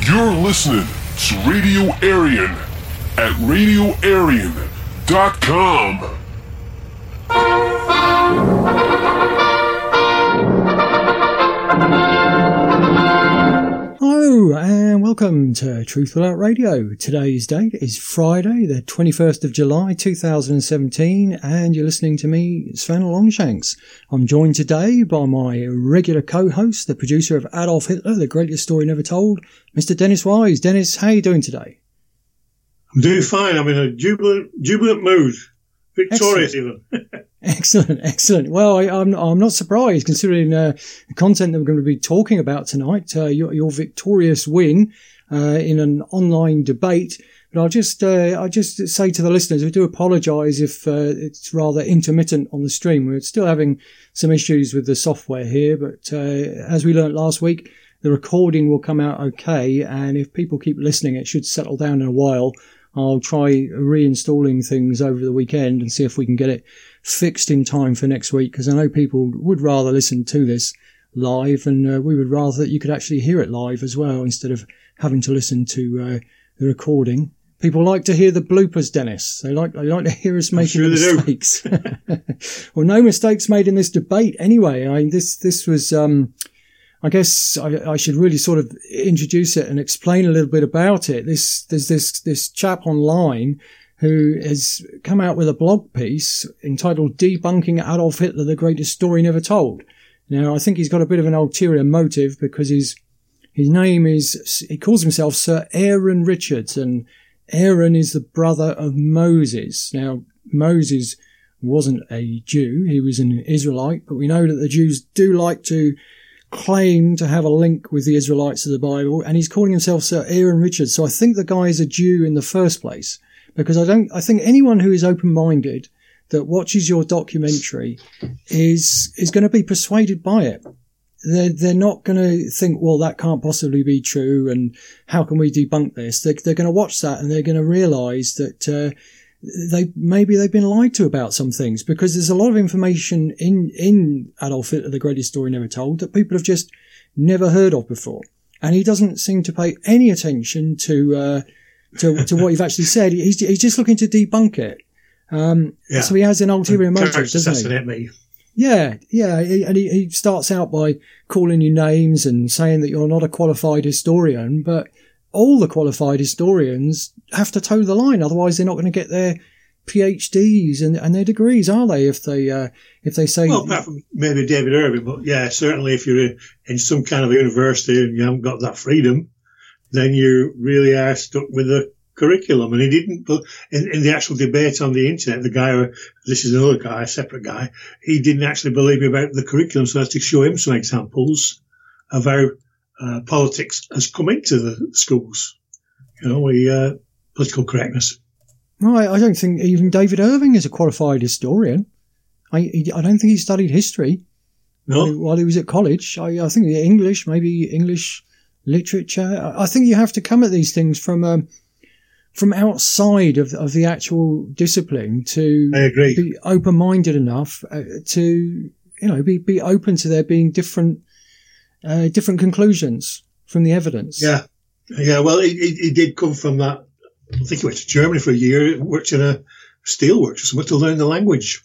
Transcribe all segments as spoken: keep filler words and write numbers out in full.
You're listening to Radio Aryan at radio aryan dot com. Hello and welcome to Truth Without Radio. Today's date is Friday, the twenty-first of July two thousand seventeen, and you're listening to me, Sven Longshanks. I'm joined today by my regular co-host, the producer of Adolf Hitler, the greatest story never told, Mister Dennis Wise. Dennis, how are you doing today? I'm doing fine. I'm in a jubilant, jubilant mood. Victorious Excellent. even. Excellent, excellent. Well, I, I'm I'm not surprised considering uh, the content that we're going to be talking about tonight. Uh, your, your victorious win uh, in an online debate. But I'll just uh, I'll just say to the listeners, we do apologise if uh, it's rather intermittent on the stream. We're still having some issues with the software here, but uh, as we learnt last week, the recording will come out okay. And if people keep listening, it should settle down in a while. I'll try reinstalling things over the weekend and see if we can get it fixed in time for next week, because I know people would rather listen to this live, and uh, we would rather that you could actually hear it live as well instead of having to listen to uh, the recording. People like to hear the bloopers, Dennis. They like they like to hear us making sure mistakes. Well, no mistakes made in this debate anyway. I mean, this this was. Um, I guess I, I should really sort of introduce it and explain a little bit about it. This, there's this, this chap online who has come out with a blog piece entitled Debunking Adolf Hitler, the Greatest Story Never Told. Now, I think he's got a bit of an ulterior motive because his, his name is, he calls himself Sir Aaron Richards, and Aaron is the brother of Moses. Now, Moses wasn't a Jew. He was an Israelite, but we know that the Jews do like to claim to have a link with the Israelites of the Bible, and he's calling himself Sir Aaron Richards. So I think the guy is a Jew in the first place, because I don't, I think anyone who is open-minded that watches your documentary is, is going to be persuaded by it. They're, they're not going to think, well, that can't possibly be true, and how can we debunk this? They're, they're going to watch that and they're going to realize that, uh, they maybe they've been lied to about some things, because there's a lot of information in in Adolf Hitler, the Greatest Story Never Told, that people have just never heard of before, and he doesn't seem to pay any attention to uh, to to what you've actually said. He's he's just looking to debunk it. Um, yeah. So he has an ulterior motive, doesn't he? Me. Yeah, yeah, and he, he starts out by calling you names and saying that you're not a qualified historian, but all the qualified historians have to toe the line, otherwise they're not going to get their PhDs and, and their degrees, are they? If they uh, if they say, well, apart from maybe David Irving, but yeah, certainly if you're in, in some kind of university and you haven't got that freedom, then you really are stuck with the curriculum. And he didn't, but in, in the actual debate on the internet, the guy, this is another guy, a separate guy, he didn't actually believe me about the curriculum, so I had to show him some examples of how Uh, politics has come into the schools, you know, we, uh, political correctness. Well, I, I don't think even David Irving is a qualified historian. I, he, I don't think he studied history no. while, he, while he was at college. I, I think English, maybe English literature. I, I think you have to come at these things from um, from outside of, of the actual discipline to I agree. be open-minded enough uh, to, you know, be, be open to there being different Uh, different conclusions from the evidence. Yeah, yeah. Well, he, he, he did come from that. I think he went to Germany for a year, worked in a steelworks or something to learn the language.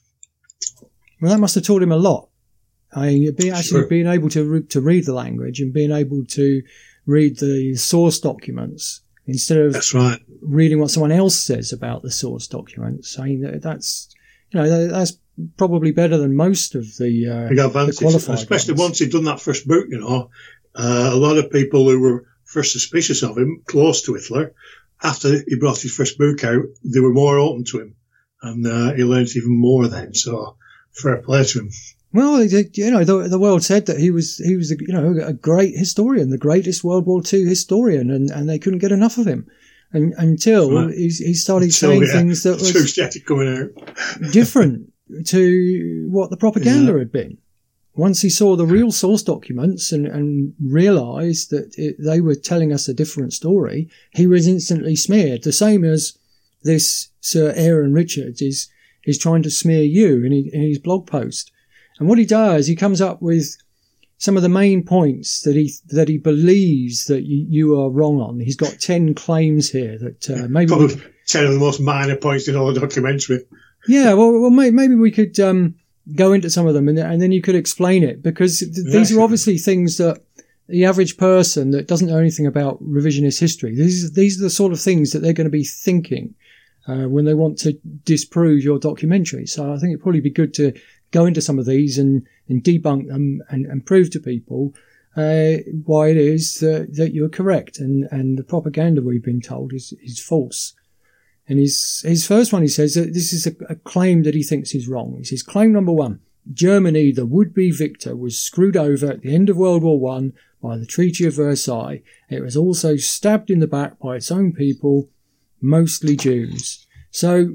Well, that must have taught him a lot. I mean, being actually Sure. being able to re- to read the language and being able to read the source documents instead of That's right. reading what someone else says about the source documents. I mean, that's you know that's probably better than most of the, uh, Big advantage, the qualified especially ones. once he'd done that first book. You know, uh, a lot of people who were first suspicious of him, close to Hitler, after he brought his first book out, they were more open to him, and uh, he learned even more then. So, fair play to him. Well, you know, the, the world said that he was he was you know a great historian, the greatest World War Two historian, and, and they couldn't get enough of him. And, until right. he, he started Until, saying yeah, things that was coming out. different to what the propaganda yeah. had been. Once he saw the real source documents and, and realised that it, they were telling us a different story, he was instantly smeared. The same as this Sir Aaron Richards is is trying to smear you in, in his blog post. And what he does, he comes up with some of the main points that he that he believes that you, you are wrong on. He's got ten claims here that uh, maybe probably we, ten of the most minor points in all the documentary. Yeah, well, well, maybe we could um, go into some of them, and, and then you could explain it, because th- yeah, these are sure. obviously things that the average person that doesn't know anything about revisionist history, these these are the sort of things that they're going to be thinking uh, when they want to disprove your documentary. So I think it'd probably be good to go into some of these and, and debunk them and, and prove to people uh, why it is that, that you're correct, and, and the propaganda we've been told is, is false. And his his first one, he says that this is a, a claim that he thinks is wrong. He says, claim number one, Germany, the would-be victor, was screwed over at the end of World War One by the Treaty of Versailles. It was also stabbed in the back by its own people, mostly Jews. So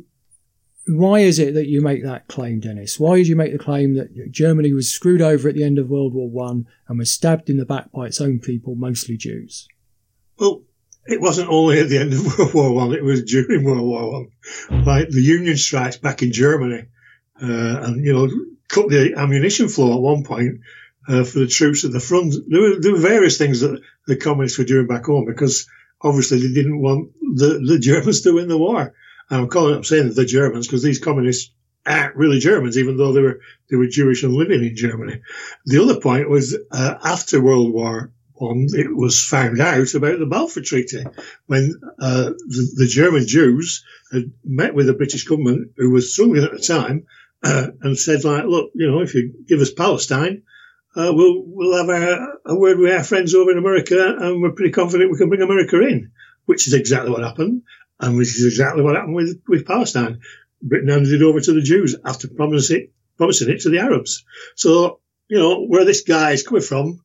why is it that you make that claim, Dennis? Why did you make the claim that Germany was screwed over at the end of World War One and was stabbed in the back by its own people, mostly Jews? Well, it wasn't only at the end of World War One; it was during World War One. Like the Union strikes back in Germany, uh, and you know, cut the ammunition flow at one point uh, for the troops at the front. There were there were various things that the communists were doing back home, because obviously they didn't want the the Germans to win the war. And I'm calling up saying the Germans because these communists aren't really Germans, even though they were they were Jewish and living in Germany. The other point was uh, after World War One, it was found out about the Balfour Treaty when uh, the, the German Jews had met with the British government, who was struggling at the time, uh, and said, like, look, you know, if you give us Palestine, uh, we'll we'll have a, a word with our friends over in America, and we're pretty confident we can bring America in, which is exactly what happened, and which is exactly what happened with, with Palestine. Britain handed it over to the Jews after promising it, promising it to the Arabs. So, you know, where this guy is coming from,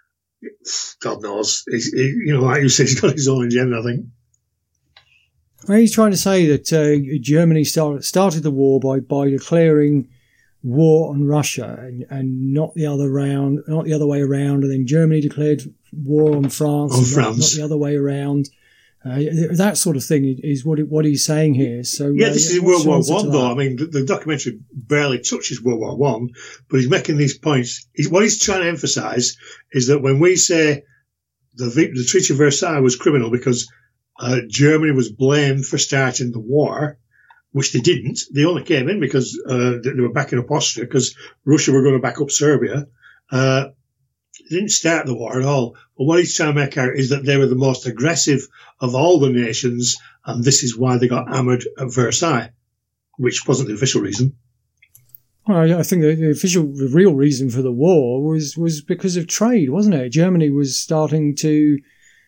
God knows. He's, he, you know, like you said, he's got his own agenda, I think. Well, he's trying to say that uh, Germany start, started the war by, by declaring war on Russia, and, and not the other round, not the other way around. And then Germany declared war on France, On and France. Not, not the other way around. Uh, that sort of thing is what it, what he's saying here. So Yeah, uh, this is what's World your War answer to One, though. that? I mean, the, the documentary barely touches World War One, but he's making these points. He's, what he's trying to emphasise is that when we say the, the Treaty of Versailles was criminal because uh, Germany was blamed for starting the war, which they didn't. They only came in because uh, they were backing up Austria, because Russia were going to back up Serbia. Uh, they didn't start the war at all. But what he's trying to make out is that they were the most aggressive of all the nations, and this is why they got hammered at Versailles, which wasn't the official reason. Well, I think the, the official, the real reason for the war was, was because of trade, wasn't it? Germany was starting to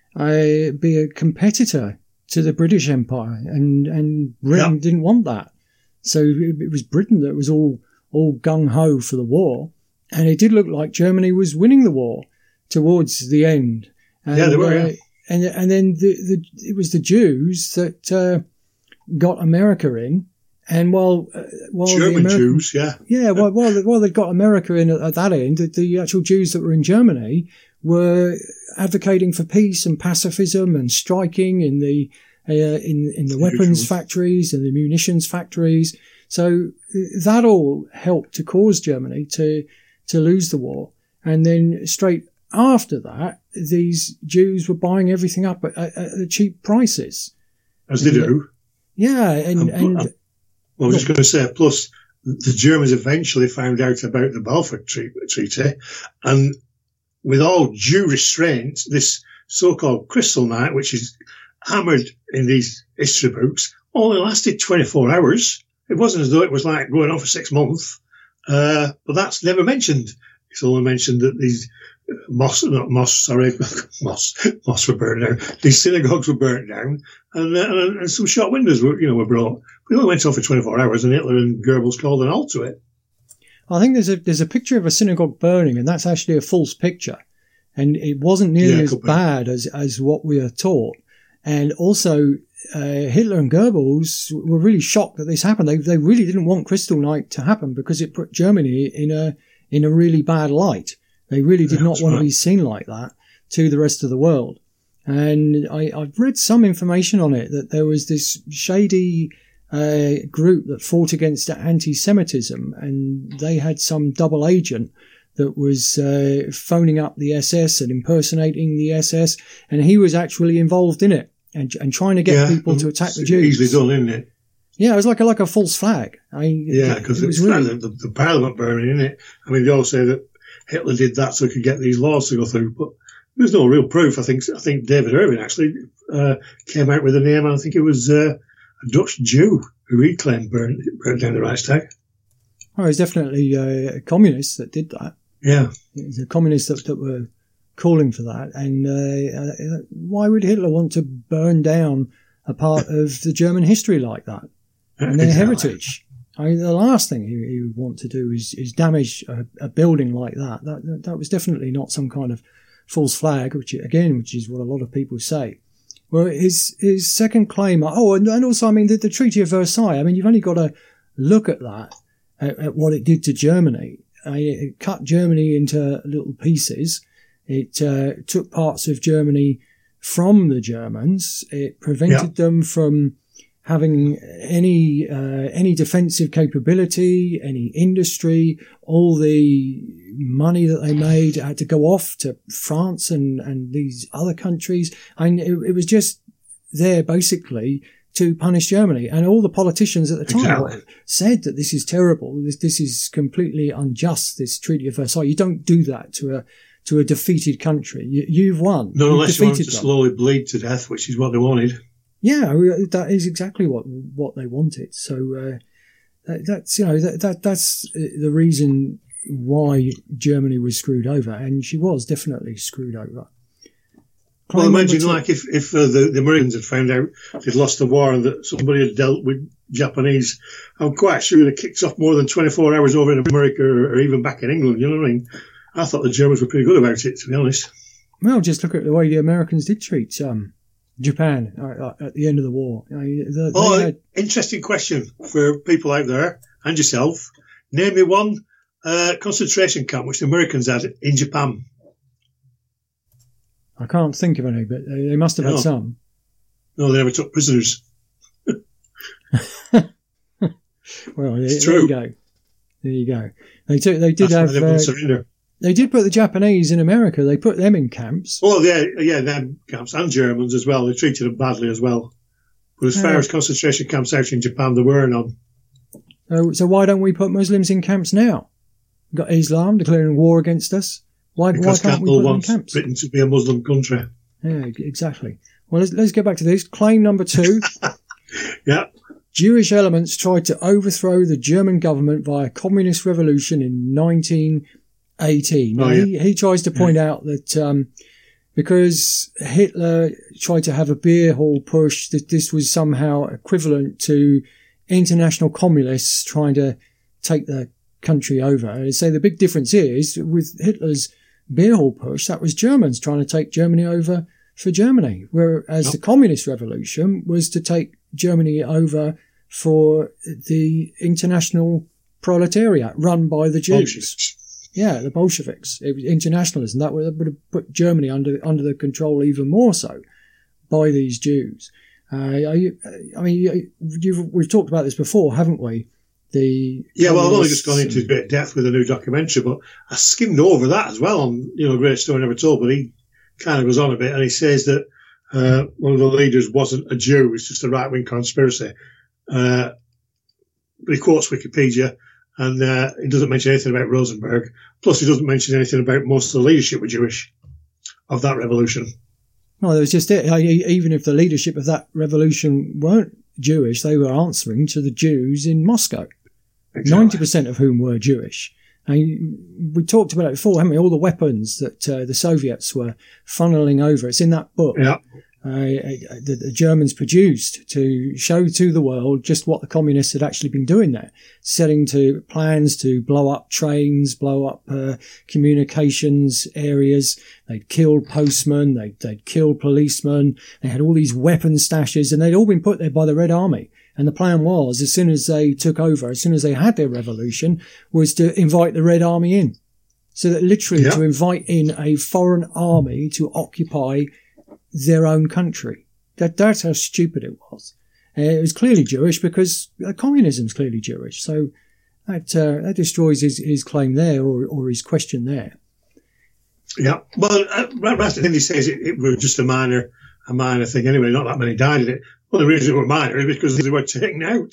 uh, be a competitor to the British Empire, and, and Britain Yep. didn't want that. So it, it was Britain that was all, all gung-ho for the war. And it did look like Germany was winning the war towards the end. And, Yeah, they were, uh, yeah. and, and then the, the, it was the Jews that uh, got America in. And while, uh, while the German American, Jews, yeah. yeah, while, while, they- while they got America in at, at that end, the, the actual Jews that were in Germany were advocating for peace and pacifism and striking in the uh, in in the weapons Usual. factories and the munitions factories. So uh, that all helped to cause Germany to to lose the war. And then straight after that, these Jews were buying everything up at, at, at cheap prices. As they Yeah. do. Yeah, and And- and. and- I was just going to say, plus the Germans eventually found out about the Balfour Tre- Treaty, and with all due restraint, this so-called Crystal Night, which is hammered in these history books, only lasted twenty-four hours. It wasn't as though it was like going on for six months, uh, but that's never mentioned. It's only mentioned that these mosques, not mosques, sorry, mosques, mosques were burnt down. These synagogues were burnt down, and, uh, and, and some shop windows were, you know, were brought. But it only went on for twenty-four hours, and Hitler and Goebbels called an halt to it. I think there's a there's a picture of a synagogue burning, and that's actually a false picture, and it wasn't nearly Yeah, it as could be. bad as as what we are taught. And also, uh, Hitler and Goebbels were really shocked that this happened. They they really didn't want Crystal Night to happen because it put Germany in a in a really bad light. They really did Yeah, not that's want to right. be seen like that to the rest of the world. And I, I've read some information on it that there was this shady uh, group that fought against anti-Semitism, and they had some double agent that was uh, phoning up the S S and impersonating the S S, and he was actually involved in it and, and trying to get yeah, people to attack the Jews. Easily done, isn't it? Yeah, it was like a, like a false flag. I mean, yeah, because it, it was really the, the Parliament burning, isn't it? I mean, they all say that Hitler did that so he could get these laws to go through, but there's no real proof. I think I think David Irving actually uh, came out with a name. I think it was uh, a Dutch Jew who he claimed burned, burned down the Reichstag. Oh, it was definitely uh, communists that did that. Yeah, it was the communists that, that were calling for that. And uh, why would Hitler want to burn down a part of the German history like that and their exactly. heritage? I mean, the last thing he, he would want to do is, is damage a, a building like that. That, that. That was definitely not some kind of false flag, which again, which is what a lot of people say. Well, his his second claim. Oh, and, and also, I mean, the, the Treaty of Versailles. I mean, you've only got to look at that, at, at what it did to Germany. I mean, it cut Germany into little pieces. It uh, took parts of Germany from the Germans. It prevented yeah. them from having any uh, any defensive capability, any industry. All the money that they made had to go off to France and, and these other countries. I mean, it, it was just there basically to punish Germany. And all the politicians at the time exactly. said that this is terrible. This, this is completely unjust, this Treaty of Versailles. You don't do that to a to a defeated country. You, you've won. Not you've unless you want to them. slowly bleed to death, which is what they wanted. Yeah, that is exactly what what they wanted. So uh, that, that's you know that, that that's the reason why Germany was screwed over, and she was definitely screwed over. Well, imagine like if if uh, the, the Americans had found out they'd lost the war and that somebody had dealt with Japanese. I'm quite sure they kicked off more than twenty-four hours over in America or, or even back in England. You know what I mean? I thought the Germans were pretty good about it, to be honest. Well, just look at the way the Americans did treat um, Japan uh, at the end of the war. I mean, the, oh, had... interesting question for people out there and yourself. Name me one uh, concentration camp which the Americans had in Japan. I can't think of any, but they, they must have no. had some. No, they never took prisoners. Well, there, there you go. There you go. They took. They did That's have. They, uh, surrender. They did put the Japanese in America. They put them in camps. Oh, yeah, yeah, them camps and Germans as well. They treated them badly as well. But as far uh, as concentration camps out in Japan, there were none. So, so why don't we put Muslims in camps now? We've got Islam declaring war against us. Why, because why can't we put them in camps? Britain to be a Muslim country. Yeah, exactly. Well, let's, let's get back to this. Claim number two. Yeah. Jewish elements tried to overthrow the German government via communist revolution in nineteen eighteen. Now, oh, yeah. he, he tries to point yeah. out that um, because Hitler tried to have a beer hall push, that this was somehow equivalent to international communists trying to take the country over. And say the big difference is with Hitler's beer hall push, that was Germans trying to take Germany over for Germany, whereas yep. the communist revolution was to take Germany over for the international proletariat run by the Jews. Bolsheviks. Yeah, the Bolsheviks. It was internationalism. That would have put Germany under under the control even more so by these Jews. Uh, I, I mean, you've, we've talked about this before, haven't we? The yeah, well, I've only just gone into great depth with a new documentary, but I skimmed over that as well on, you know, Great Story Never Told, but he kind of goes on a bit and he says that uh, one of the leaders wasn't a Jew, it's just a right-wing conspiracy. Uh, but he quotes Wikipedia and uh, he doesn't mention anything about Rosenberg. Plus, he doesn't mention anything about most of the leadership were Jewish of that revolution. No, that was just it. Even if the leadership of that revolution weren't Jewish, they were answering to the Jews in Moscow. Exactly. ninety percent of whom were Jewish. And we talked about it before, haven't we? All the weapons that uh, the Soviets were funneling over. It's in that book. Yeah. Uh, that the Germans produced to show to the world just what the communists had actually been doing there, setting to plans to blow up trains, blow up uh, communications areas. They'd killed postmen, they'd, they'd killed policemen. They had all these weapon stashes, and they'd all been put there by the Red Army. And the plan was, as soon as they took over, as soon as they had their revolution, was to invite the Red Army in. So that literally yeah. to invite in a foreign army to occupy their own country. That that's how stupid it was. Uh, it was clearly Jewish because uh, communism is clearly Jewish. So that uh, that destroys his, his claim there, or, or his question there. Yeah, well, uh, Rasmussen says it, it was just a minor, a minor thing anyway. Not that many died in it. Well, the reason it was minor is because they were taken out.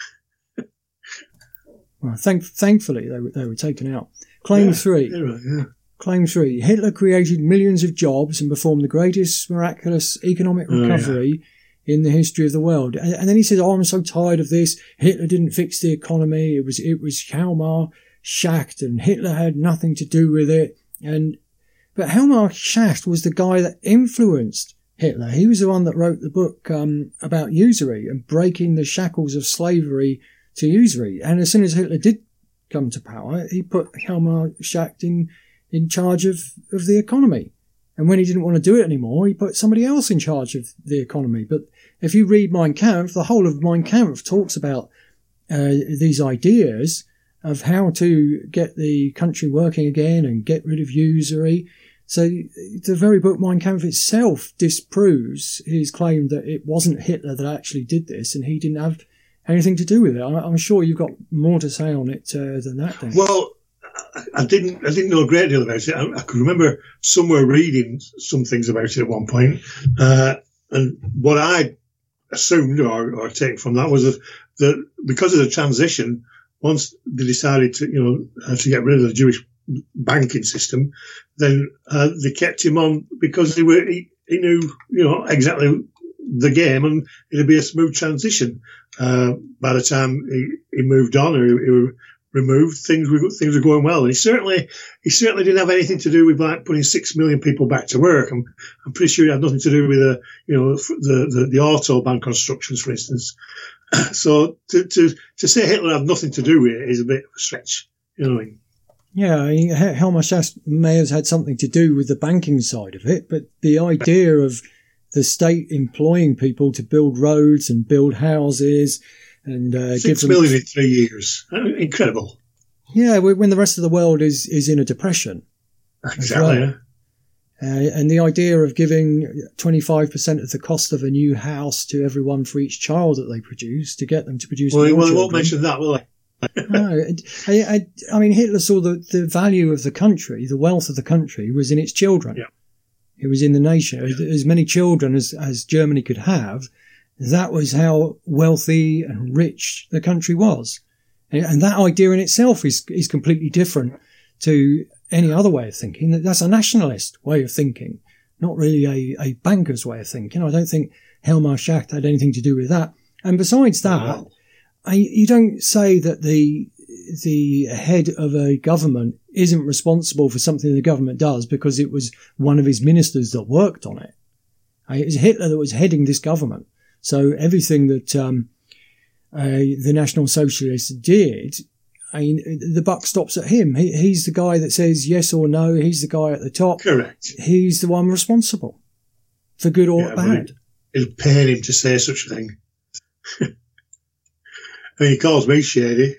Well, thank, thankfully they were they were taken out. Claim yeah, three. Right, yeah. Claim three. Hitler created millions of jobs and performed the greatest miraculous economic recovery oh, yeah. in the history of the world. And, and then he says, "Oh, I'm so tired of this. Hitler didn't fix the economy. It was it was Hjalmar Schacht, and Hitler had nothing to do with it." And but Hjalmar Schacht was the guy that influenced Hitler. He was the one that wrote the book um, about usury and breaking the shackles of slavery to usury. And as soon as Hitler did come to power, he put Hjalmar Schacht in, in charge of, of the economy. And when he didn't want to do it anymore, he put somebody else in charge of the economy. But if you read Mein Kampf, the whole of Mein Kampf talks about uh, these ideas of how to get the country working again and get rid of usury. So the very book Mein Kampf itself disproves his claim that it wasn't Hitler that actually did this and he didn't have anything to do with it. I'm sure you've got more to say on it uh, than that, Dennis. Well, I didn't I didn't know a great deal about it. I, I could remember somewhere reading some things about it at one point. Uh, and what I assumed or, or taken from that was that, that because of the transition, once they decided to, you know, to get rid of the Jewish banking system, then uh, they kept him on because he, were, he, he knew, you know, exactly the game and it'd be a smooth transition. Uh, by the time he, he moved on or he, he removed, things were things were going well. And he certainly he certainly didn't have anything to do with like putting six million people back to work. I'm I'm pretty sure it had nothing to do with the you know the the, the autobahn constructions, for instance. So to to to say Hitler had nothing to do with it is a bit of a stretch. You know what I mean? Yeah, I mean, Hjalmar Schacht may have had something to do with the banking side of it, but the idea of the state employing people to build roads and build houses and uh, Six give them million in three years, incredible. Yeah, when the rest of the world is is in a depression. Exactly. Well. Yeah. Uh, and the idea of giving twenty-five percent of the cost of a new house to everyone for each child that they produce to get them to produce well, more well, children. Well, won't mention that, will I? No, I, I, I mean, Hitler saw the, the value of the country, the wealth of the country was in its children. Yeah. It was in the nation. As, as many children as, as Germany could have, that was how wealthy and rich the country was. And, and that idea in itself is, is completely different to any other way of thinking. That's a nationalist way of thinking, not really a, a banker's way of thinking. I don't think Hjalmar Schacht had anything to do with that. And besides that, oh, wow. I, you don't say that the the head of a government isn't responsible for something the government does because it was one of his ministers that worked on it. It was Hitler that was heading this government. So everything that um, uh, the National Socialists did, I mean, the buck stops at him. He, he's the guy that says yes or no. He's the guy at the top. Correct. He's the one responsible for good or yeah, bad. It, it'll pain him to say such a thing. I mean, he calls me shady.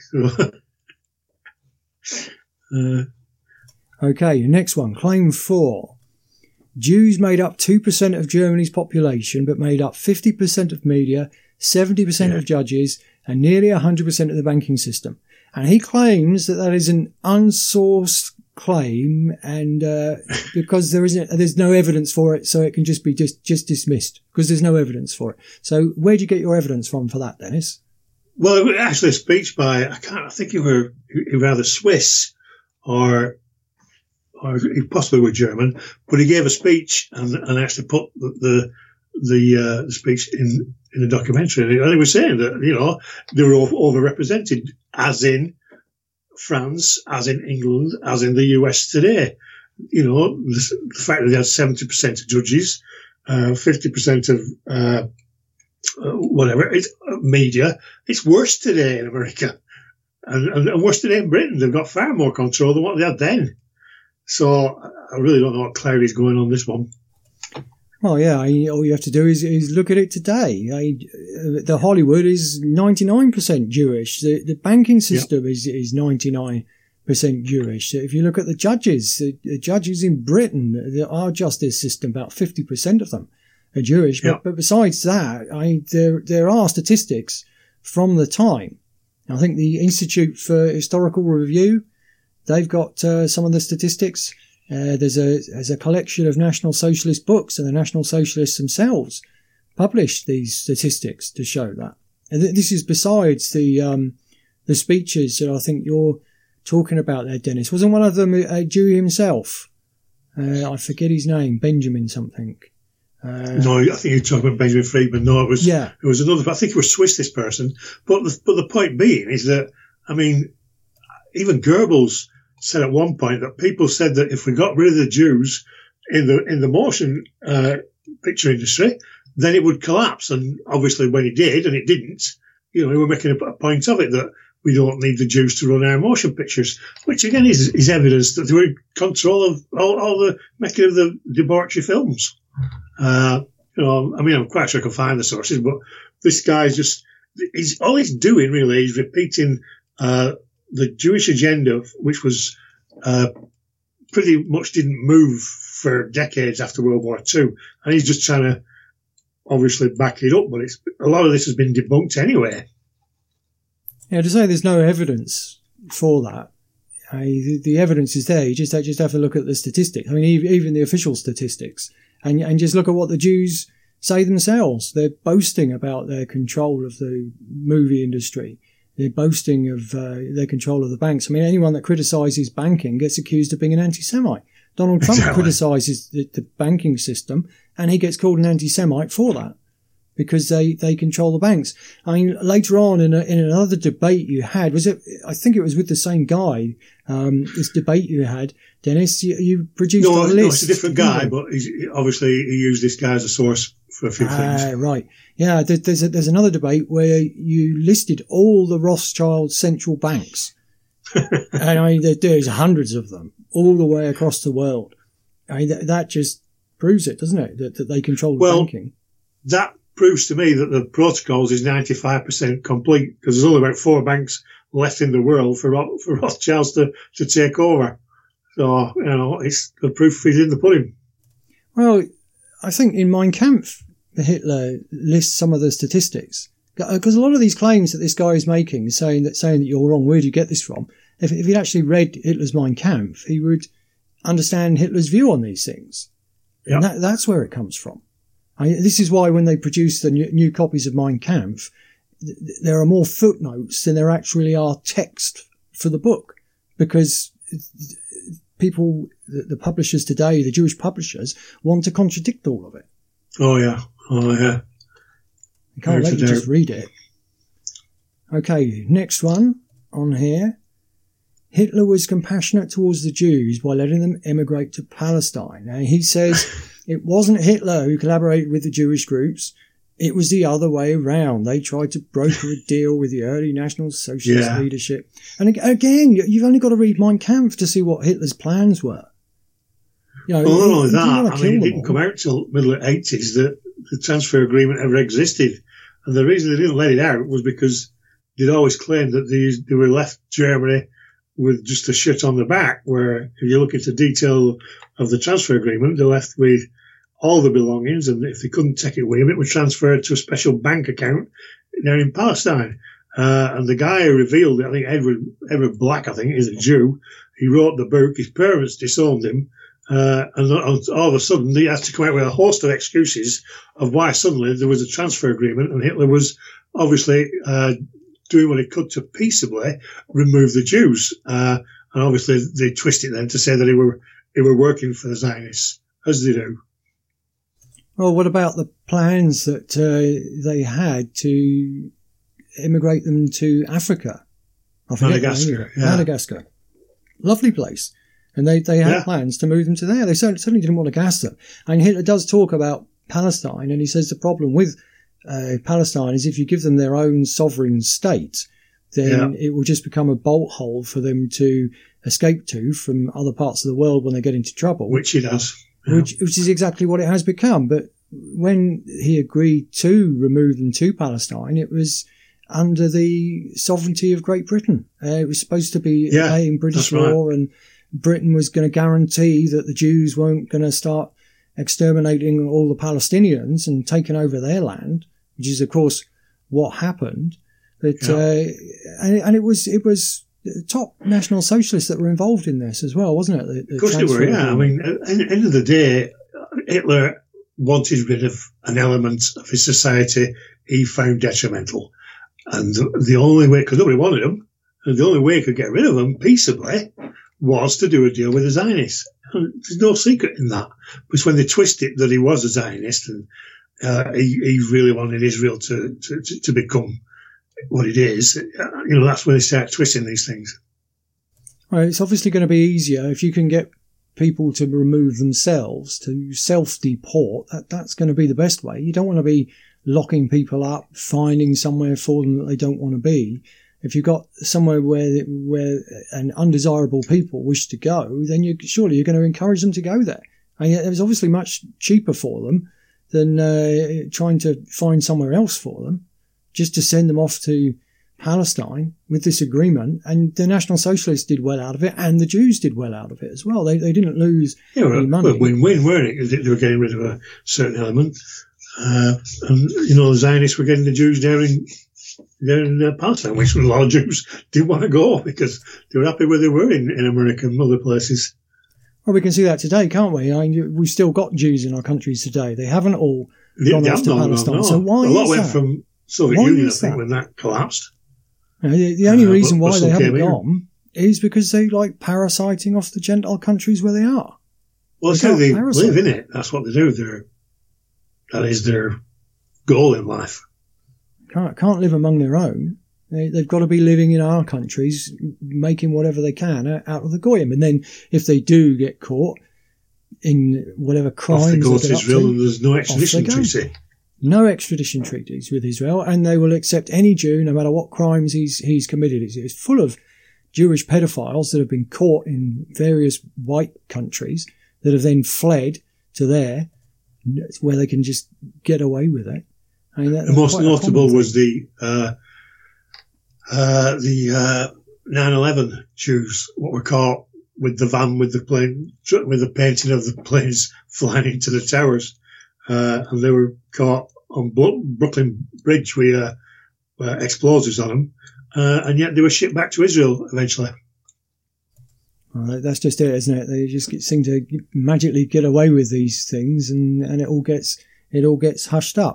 uh, okay, next one. Claim four. Jews made up two percent of Germany's population, but made up fifty percent of media, seventy percent yeah. of judges, and nearly one hundred percent of the banking system. And he claims that that is an unsourced claim, and uh, because there isn't, there's no evidence for it, so it can just be just, just dismissed because there's no evidence for it. So where do you get your evidence from for that, Dennis? Well, it was actually a speech by, I can't, I think he were, he were either Swiss or, or he possibly were German, but he gave a speech and, and actually put the, the, the, uh, the speech in, in the documentary. And he was saying that, you know, they were overrepresented, as in France, as in England, as in the U S today. You know, the, the fact that they had seventy percent of judges, uh, fifty percent of, uh, Uh, whatever, it's uh, media. It's worse today in America and, and, and worse today in Britain. They've got far more control than what they had then. So I really don't know what cloud is going on this one. Well, yeah, I, all you have to do is, is look at it today. I, the Hollywood is ninety-nine percent Jewish. The, the banking system yep. is, is ninety-nine percent Jewish. If you look at the judges, the, the judges in Britain, the, our justice system, about fifty percent of them are Jewish. Yeah. But, but besides that, I, there, there are statistics from the time, I think the Institute for Historical Review, they've got uh, some of the statistics. Uh, there's a there's a collection of National Socialist books, and the National Socialists themselves published these statistics to show that. And th- this is besides the um, the speeches that I think you're talking about there, Dennis. Wasn't one of them a Jew himself? Uh, I forget his name, Benjamin something. Uh, no, I think you're talking about Benjamin Friedman. No, it was yeah. it was another. I think it was Swiss. This person, but the, but the point being is that I mean, even Goebbels said at one point that people said that if we got rid of the Jews in the in the motion uh, picture industry, then it would collapse. And obviously, when it did, and it didn't, you know, we were making a, a point of it that we don't need the Jews to run our motion pictures, which again is is evidence that they were in control of all, all the making of the debauchery films. Uh, you know, I mean, I'm quite sure I can find the sources, but this guy's just, he's, all he's doing really is repeating, uh, the Jewish agenda, which was, uh, pretty much didn't move for decades after World War Two. And he's just trying to obviously back it up, but it's, a lot of this has been debunked anyway. Yeah, to say there's no evidence for that. I mean, the, the evidence is there. You just, just have to look at the statistics. I mean, even, even the official statistics. And, and just look at what the Jews say themselves. They're boasting about their control of the movie industry. They're boasting of uh, their control of the banks. I mean, anyone that criticises banking gets accused of being an anti-Semite. Donald Trump exactly. criticises the, the banking system, and he gets called an anti-Semite for that because they, they control the banks. I mean, later on in, a, in another debate you had, was it? I think it was with the same guy. Um, this debate you had, Dennis, you, you produced no, a list. No, it's a different guy, but he's, obviously he used this guy as a source for a few ah, things. Right. Yeah, there, there's, a, there's another debate where you listed all the Rothschild central banks. And I mean, there, there's hundreds of them all the way across the world. I mean, that, that just proves it, doesn't it? That, that they control well, banking. That proves to me that the protocols is ninety-five percent complete because there's only about four banks left in the world for for Rothschilds to, to take over. So, you know, it's the proof is in the pudding. Well, I think in Mein Kampf, Hitler lists some of the statistics. Because a lot of these claims that this guy is making, saying that saying that you're wrong, where do you get this from? If, if he'd actually read Hitler's Mein Kampf, he would understand Hitler's view on these things. Yep. And that, that's where it comes from. I mean, this is why when they produce the new, new copies of Mein Kampf, th- there are more footnotes than there actually are text for the book. Because people, the, the publishers today, the Jewish publishers, want to contradict all of it. Oh, yeah. Oh, yeah. You can't let you just read it. Okay, next one on here. Hitler was compassionate towards the Jews by letting them emigrate to Palestine. Now, he says it wasn't Hitler who collaborated with the Jewish groups. It was the other way around. They tried to broker a deal with the early National Socialist yeah. leadership. And again, you've only got to read Mein Kampf to see what Hitler's plans were. You know, well, not only that, I mean, it didn't all. come out till the middle of the eighties that the transfer agreement ever existed. And the reason they didn't let it out was because they'd always claimed that these, they were left Germany with just a shit on the back, where if you look into detail of the transfer agreement, they're left with all the belongings, and if they couldn't take it with them, it would transfer to a special bank account there in Palestine. Uh, and the guy who revealed it, I think Edward, Edward Black, I think, is a Jew. He wrote the book. His parents disowned him. Uh, and all of a sudden, he has to come out with a host of excuses of why suddenly there was a transfer agreement, and Hitler was obviously uh, doing what he could to peaceably remove the Jews. Uh, and obviously, they twist it then to say that he were he were working for the Zionists, as they do. Well, what about the plans that uh, they had to immigrate them to Africa? Madagascar. Yeah. Madagascar. Lovely place. And they, they had yeah. plans to move them to there. They certainly, certainly didn't want to gas them. And Hitler does talk about Palestine, and he says the problem with uh, Palestine is if you give them their own sovereign state, then yeah. it will just become a bolt hole for them to escape to from other parts of the world when they get into trouble. Which it does. Yeah. Which, which is exactly what it has become. But when he agreed to remove them to Palestine, it was under the sovereignty of Great Britain. Uh, it was supposed to be yeah, obeying British law, right. and Britain was going to guarantee that the Jews weren't going to start exterminating all the Palestinians and taking over their land, which is, of course, what happened. But Yeah. uh, and, and it was it was top National Socialists that were involved in this as well, wasn't it? The, the Of course they were. Yeah, I mean, at the end of the day, Hitler wanted rid of an element of his society he found detrimental, and the, the only way, because nobody wanted him, and the only way he could get rid of them peaceably was to do a deal with the Zionists. And there's no secret in that. Because when they twisted that he was a Zionist and uh, he, he really wanted Israel to, to, to become what it is, you know, that's when they start twisting these things. Well, it's obviously going to be easier if you can get people to remove themselves, to self-deport. That, that's going to be the best way. You don't want to be locking people up, finding somewhere for them that they don't want to be. If you've got somewhere where where an undesirable people wish to go, then you surely you're going to encourage them to go there. I mean, it was obviously much cheaper for them than uh, trying to find somewhere else for them, just to send them off to Palestine with this agreement. And the National Socialists did well out of it, and the Jews did well out of it as well. They they didn't lose yeah, any well, money. Well, win-win, weren't it? They were getting rid of a certain element. Uh, and, you know, the Zionists were getting the Jews there in, there in uh, Palestine, which a lot of Jews didn't want to go because they were happy where they were in, in America and other places. Well, we can see that today, can't we? I mean, we've still got Jews in our countries today. They haven't all They, gone they off to haven't gone, Palestine. no. So why A lot is went that? from Soviet Why Union, I is think, that? when that collapsed. You know, the, the only Uh, reason but- why but they some haven't came here. gone is because they like parasiting off the Gentile countries where they are. Well, They that's how can't they parasite. live in it. That's what they do. They're, that is their goal in life. Can't, can't live among their own. They, they've got to be living in our countries, making whatever they can out of the goyim. And then if they do get caught in whatever Off they crimes go they to get up Israel to, and there's no extradition go. treaty. no extradition treaties with Israel, and they will accept any Jew, no matter what crimes he's he's committed. It's, it's full of Jewish pedophiles that have been caught in various white countries that have then fled to there, where they can just get away with it. I mean, that, The most quite a notable common was thing. the uh, uh, the uh, nine eleven Jews, what were caught with the van with the plane, with the painting of the planes flying into the towers, uh, and they were caught on Bro- Brooklyn Bridge with uh, uh, explosives on them, uh, and yet they were shipped back to Israel eventually. Well, that's just it, isn't it? They just get, seem to magically get away with these things, and, and it all gets it all gets hushed up.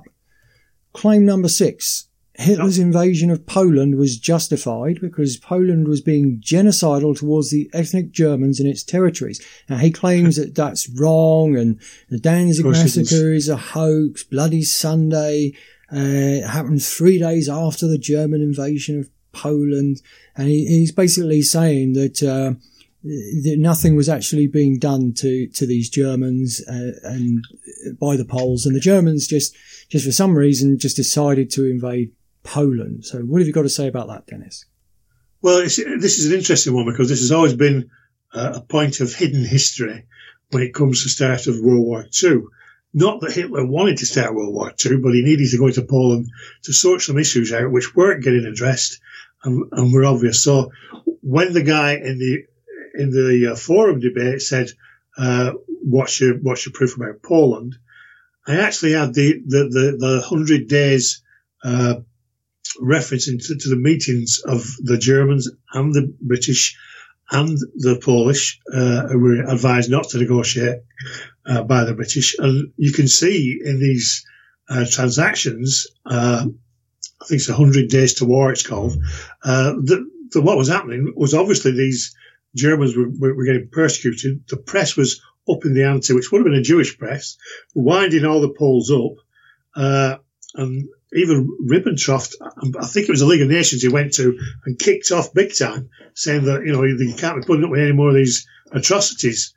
Claim number six: Hitler's invasion of Poland was justified because Poland was being genocidal towards the ethnic Germans in its territories. Now, he claims that that's wrong, and the Danzig Of course it massacre is a hoax. Bloody Sunday uh, happened three days after the German invasion of Poland, and he, he's basically saying that. Uh, that nothing was actually being done to, to these Germans uh, and by the Poles, and the Germans just, just for some reason just decided to invade Poland. So what have you got to say about that, Dennis? Well, it's, this is an interesting one because this has always been uh, a point of hidden history when it comes to the start of World War Two. Not that Hitler wanted to start World War Two, but he needed to go into Poland to sort some issues out which weren't getting addressed and, and were obvious. So when the guy in the in the uh, forum debate said, uh, what's your, what's your proof about Poland? I actually had the, the, the, the hundred days, uh, reference into, to the meetings of the Germans and the British and the Polish, uh, who were advised not to negotiate, uh, by the British. And you can see in these, uh, transactions, uh, I think it's a hundred days to war, it's called, uh, that, that what was happening was obviously these, Germans were, were, were getting persecuted. The press was up in the ante, which would have been a Jewish press, winding all the Poles up. Uh, and even Ribbentrop, I think it was the League of Nations he went to and kicked off big time, saying that, you know, you can't be putting up with any more of these atrocities.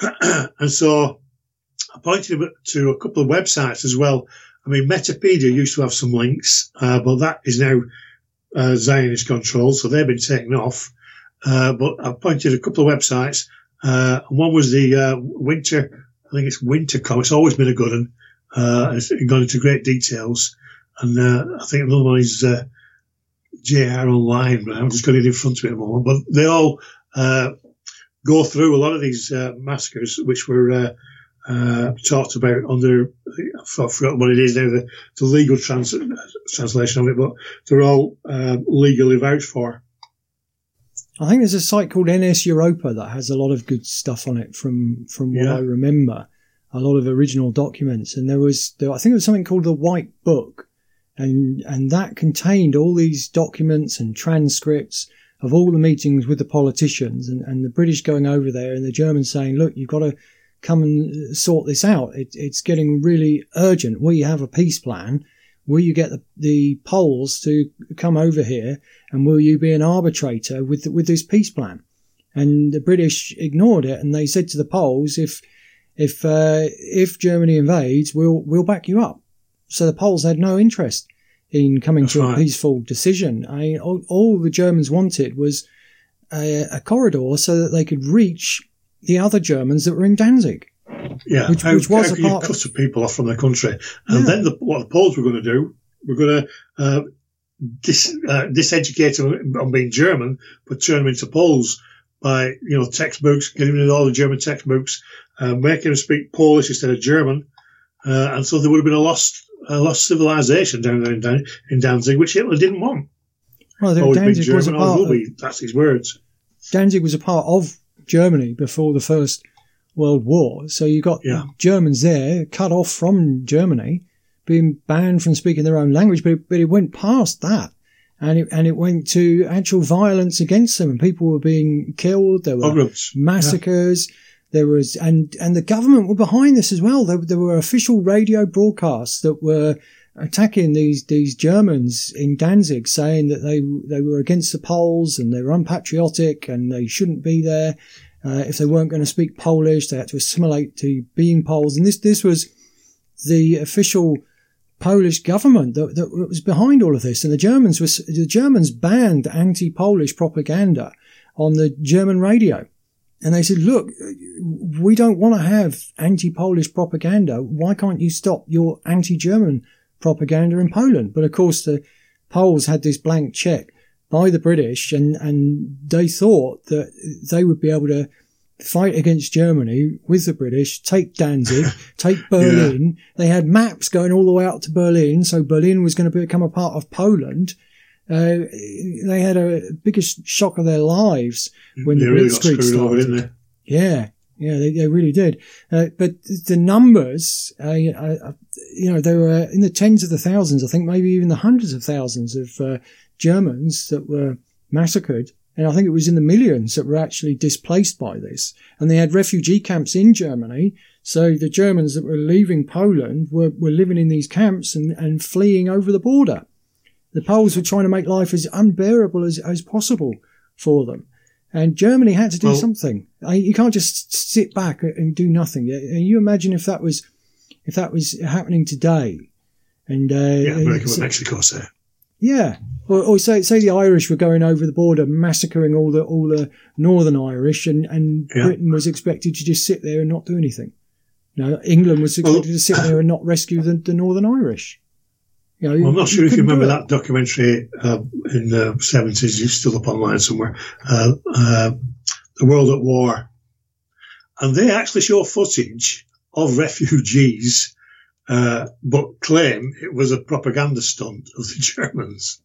And so I pointed to a couple of websites as well. I mean, Metapedia used to have some links, uh, but that is now uh, Zionist controlled, so they've been taken off. Uh, but I pointed a couple of websites. Uh, one was the, uh, Winter, I think it's Wintercom. It's always been a good one. Uh, it's gone into great details. And, uh, I think another one is, uh, J R Online, but I've just got it in front of me at the moment. But they all, uh, go through a lot of these, uh, massacres, which were, uh, uh, talked about under, I forgot what it is now, the, the legal trans- translation of it, but they're all uh, legally vouched for. I think there's a site called N S Europa that has a lot of good stuff on it from, from what Yeah. I remember. A lot of original documents. And there was, there, I think there was something called the White Book. And, and that contained all these documents and transcripts of all the meetings with the politicians and, and the British going over there and the Germans saying, look, you've got to come and sort this out. It, it's getting really urgent. Will you have a peace plan? Will you get the, the Poles to come over here and will you be an arbitrator with, with this peace plan? And the British ignored it and they said to the Poles, if, if, uh, if Germany invades, we'll, we'll back you up. So the Poles had no interest in coming That's to right. a peaceful decision. I mean, all, all the Germans wanted was a, a corridor so that they could reach the other Germans that were in Danzig. Yeah, Which- how, which was how a can you part of- cut the people off from their country? And Yeah. then the, what the Poles were going to do, we're going to uh, dis, uh, diseducate them on being German, but turn them into Poles by, you know, textbooks, getting rid of all the German textbooks, uh, making them speak Polish instead of German. Uh, and so there would have been a lost, a lost civilization down there in, Dan- in Danzig, which Hitler didn't want. Well, the, Always been Danzig was a German, always part will of, be. That's his words. Danzig was a part of Germany before the First World War. So you got Yeah. Germans there cut off from Germany, being banned from speaking their own language, but it, but it went past that. And it, and it went to actual violence against them and people were being killed. There were Pogroms. massacres. There was, and, and the government were behind this as well. There, there were official radio broadcasts that were attacking these, these Germans in Danzig saying that they, they were against the Poles and they were unpatriotic and they shouldn't be there. Uh, if they weren't going to speak Polish, they had to assimilate to being Poles. And this, this was the official Polish government that, that was behind all of this. And the Germans was, the Germans banned anti-Polish propaganda on the German radio. And they said, look, we don't want to have anti-Polish propaganda. Why can't you stop your anti-German propaganda in Poland? But of course, the Poles had this blank check by the British and, and they thought that they would be able to fight against Germany with the British, take Danzig, take Berlin. Yeah. They had maps going all the way out to Berlin. So Berlin was going to become a part of Poland. Uh, they had a biggest shock of their lives when they the really Blitzkrieg got screwed over, didn't they? Yeah, yeah, they, they really did. Uh, but the numbers, uh, uh, you know, they were in the tens of the thousands, I think maybe even the hundreds of thousands of uh, Germans that were massacred. And I think it was in the millions that were actually displaced by this. And they had refugee camps in Germany. So the Germans that were leaving Poland were, were living in these camps and, and fleeing over the border. The Poles were trying to make life as unbearable as, as possible for them. And Germany had to do well, something. I, you can't just sit back and do nothing. And you imagine if that was, if that was happening today. And, uh, yeah, America so, with Mexico, say. Yeah. Or, or say, say the Irish were going over the border, massacring all the, all the Northern Irish and, and yeah. Britain was expected to just sit there and not do anything. You know, England was expected well, to sit there and not rescue the, the Northern Irish. You know, well, I'm not sure if you remember it. that documentary uh, in the seventies, it's still up online somewhere, uh, uh, The World at War. And they actually show footage of refugees, uh, but claim it was a propaganda stunt of the Germans.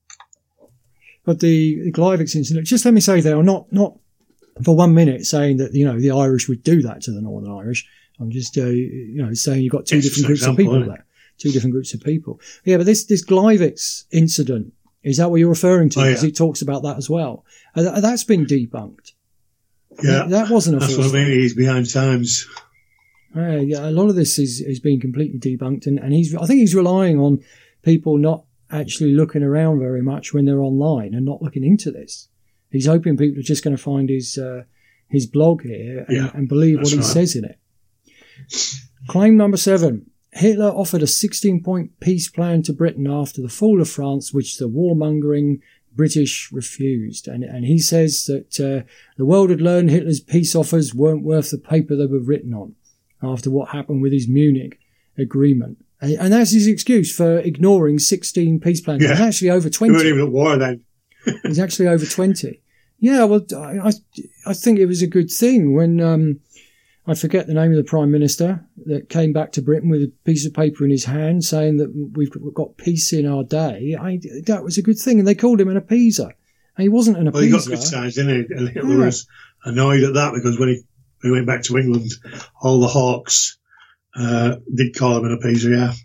But the, the Gleiwitz incident, just let me say there, I'm not, not for one minute saying that, you know, the Irish would do that to the Northern Irish. I'm just, uh, you know, saying you've got two it's different groups example, of people there. Two different groups of people. Yeah, but this, this Gleiwitz incident, is that what you're referring to? Because oh, yeah. he talks about that as well. Uh, that's been debunked. Yeah. That wasn't a That's what I mean. He's behind times. Uh, yeah, a lot of this is, is being completely debunked. And, and he's, I think he's relying on people not actually looking around very much when they're online and not looking into this. He's hoping people are just going to find his, uh, his blog here and, yeah, and believe what he right. says in it. Claim number seven. Hitler offered a sixteen-point peace plan to Britain after the fall of France, which the warmongering British refused. And, and he says that uh, the world had learned Hitler's peace offers weren't worth the paper they were written on after what happened with his Munich agreement. And, and that's his excuse for ignoring sixteen peace plans. Yeah. He's actually over twenty. They weren't even at war then. He's actually over twenty. Yeah, well, I, I think it was a good thing when... Um, I forget the name of the Prime Minister that came back to Britain with a piece of paper in his hand saying that we've got peace in our day. I, that was a good thing. And they called him an appeaser. And he wasn't an appeaser. Well, he got criticised, didn't he? And Hitler yeah. was annoyed at that because when he, when he went back to England, all the hawks uh, did call him an appeaser, yeah.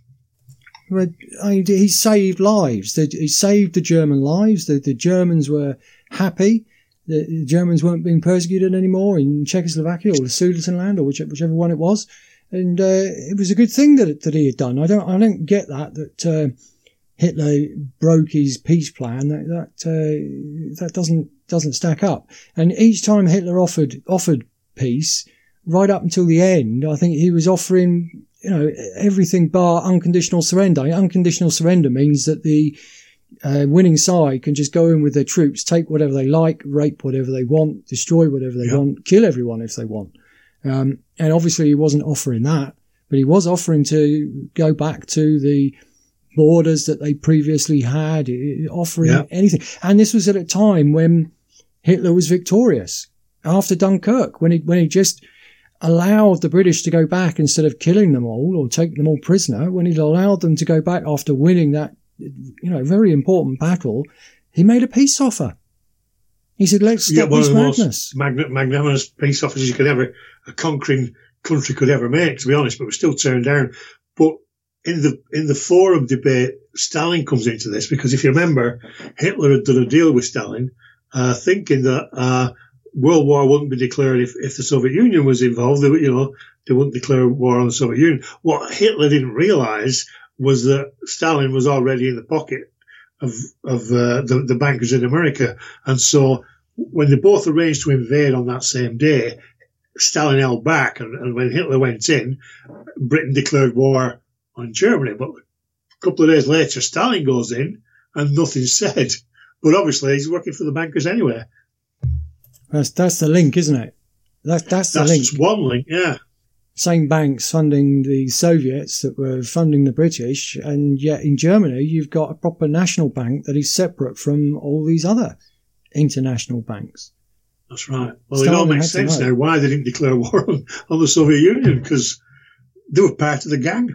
But I, he saved lives. He saved the German lives. The, the Germans were happy. The, the Germans weren't being persecuted anymore in Czechoslovakia or the Sudetenland or whichever, whichever one it was. And uh, it was a good thing that that he had done. I don't I don't get that that uh, Hitler broke his peace plan. That that uh, that doesn't doesn't stack up. And each time Hitler offered offered peace, right up until the end, I think he was offering, you know, everything bar unconditional surrender. Unconditional surrender means that the uh, winning side can just go in with their troops, take whatever they like, rape whatever they want, destroy whatever they yeah. want, kill everyone if they want. Um, and obviously he wasn't offering that, but he was offering to go back to the borders that they previously had, offering yeah. anything. And this was at a time when Hitler was victorious after Dunkirk, when he, when he just allowed the British to go back instead of killing them all or taking them all prisoner, when he allowed them to go back after winning that, you know, very important battle, he made a peace offer. He said, let's stop yeah, one this of the madness. most magn- magnanimous peace offers you could ever, a conquering country could ever make, to be honest, but was still turned down. But in the, in the forum debate, Stalin comes into this because if you remember, Hitler had done a deal with Stalin, uh, thinking that, uh, World War wouldn't be declared if, if the Soviet Union was involved. They, you know, they wouldn't declare war on the Soviet Union. What Hitler didn't realise was that Stalin was already in the pocket of of uh, the, the bankers in America. And so when they both arranged to invade on that same day, Stalin held back. And, and when Hitler went in, Britain declared war on Germany. But a couple of days later, Stalin goes in and nothing's said. But obviously, he's working for the bankers anyway. That's that's the link, isn't it? That, that's the that's link. Just one link, yeah. Same banks funding the Soviets that were funding the British, and yet in Germany you've got a proper national bank that is separate from all these other international banks. That's right. Well, Stalin it all makes sense now why they didn't declare war on, on the Soviet Union, because they were part of the gang.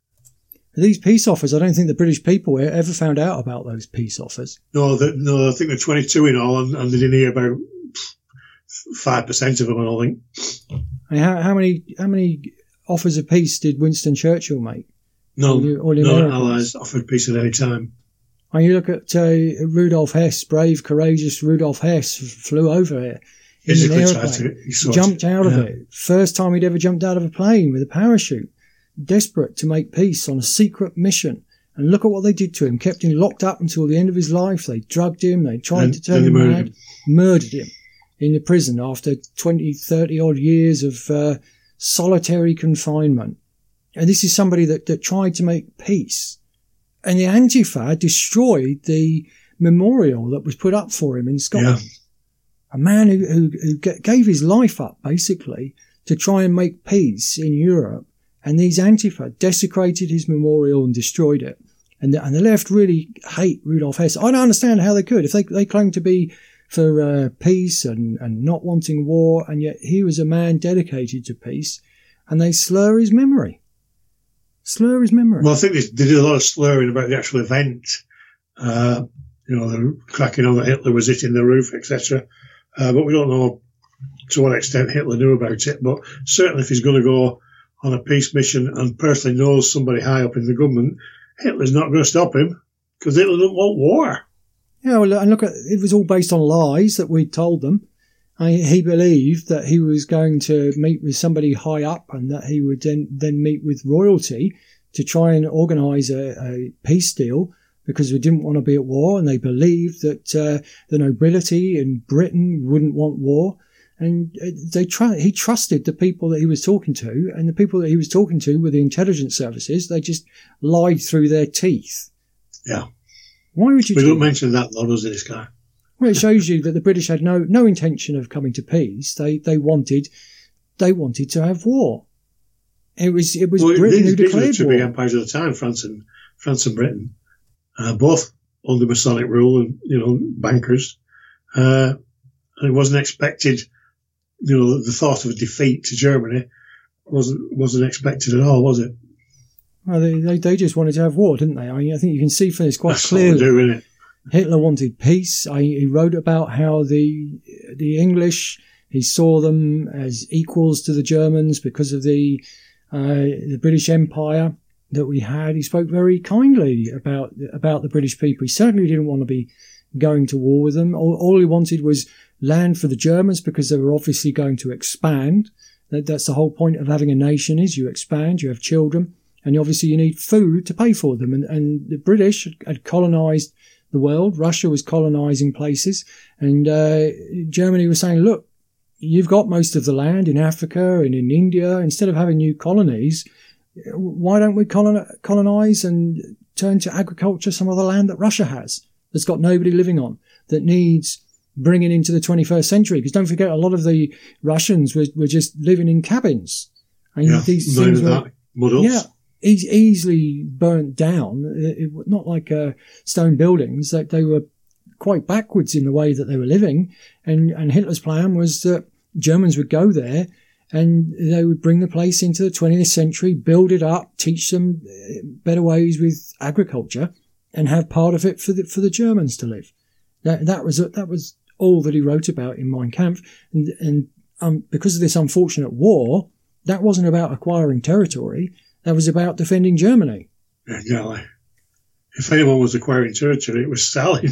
These peace offers, I don't think the British people ever found out about those peace offers. No, the, no, I think there are twenty-two in all, and, and they didn't hear about five percent of them, I don't think. And how, how many how many offers of peace did Winston Churchill make? No, all the, all the no allies offered peace at any time. And you look at uh, Rudolf Hess, brave, courageous Rudolf Hess, flew over here in an airplane, jumped out of yeah. it. First time he'd ever jumped out of a plane with a parachute, desperate to make peace on a secret mission. And look at what they did to him. Kept him locked up until the end of his life. They drugged him. They tried and, to turn him mad. Him. Murdered him in the prison after twenty, thirty odd years of uh, solitary confinement. And this is somebody that, that tried to make peace. And the Antifa destroyed the memorial that was put up for him in Scotland. Yeah. A man who, who, who gave his life up, basically, to try and make peace in Europe. And these Antifa desecrated his memorial and destroyed it. And the, and the left really hate Rudolf Hess. I don't understand how they could. If they, they claim to be for uh, peace and, and not wanting war, and yet he was a man dedicated to peace, and they slur his memory. Slur his memory. Well, I think they, they did a lot of slurring about the actual event. Uh, you know, they're cracking on that Hitler was hitting the roof, et cetera. Uh, but we don't know to what extent Hitler knew about it. But certainly if he's going to go on a peace mission and personally knows somebody high up in the government, Hitler's not going to stop him because Hitler doesn't want war. Yeah, well, and look, at, it was all based on lies that we told them. I, he believed that he was going to meet with somebody high up and that he would then, then meet with royalty to try and organise a, a peace deal because we didn't want to be at war, and they believed that uh, the nobility in Britain wouldn't want war. And they try, he trusted the people that he was talking to, and the people that he was talking to were the intelligence services. They just lied through their teeth. Yeah. Why would you? We do don't that? mention that, though, does it, this guy? Well, it shows you that the British had no no intention of coming to peace. They they wanted they wanted to have war. It was it was well, Britain these, who these declared were two war. big empires at the time, France and France and Britain, uh, both under Masonic rule and you know bankers. Uh, and it wasn't expected you know, the thought of a defeat to Germany wasn't wasn't expected at all, was it? Well, they, they, they just wanted to have war, didn't they? I mean, I think you can see from this quite That's clearly. what they do, isn't it? Hitler wanted peace. I, he wrote about how the the English, he saw them as equals to the Germans because of the uh, the British Empire that we had. He spoke very kindly about about the British people. He certainly didn't want to be going to war with them. All, all he wanted was land for the Germans because they were obviously going to expand. That, that's the whole point of having a nation is you expand, you have children, and obviously you need food to pay for them. And, and the British had colonised the world. Russia was colonising places, and uh, Germany was saying, look, you've got most of the land in Africa and in India. Instead of having new colonies, why don't we colon- colonise and turn to agriculture some of the land that Russia has that's got nobody living on, that needs bringing into the twenty-first century? Because don't forget, a lot of the Russians were, were just living in cabins. And yeah, these things were, models. yeah, e- easily burnt down. It, it, not like uh, stone buildings. That they, they were quite backwards in the way that they were living. And, and Hitler's plan was that Germans would go there and they would bring the place into the twentieth century, build it up, teach them better ways with agriculture, and have part of it for the, for the Germans to live. That, that was, that was all that he wrote about in Mein Kampf. And, and um, because of this unfortunate war, that wasn't about acquiring territory. That was about defending Germany. Exactly. If anyone was acquiring territory, it was Stalin.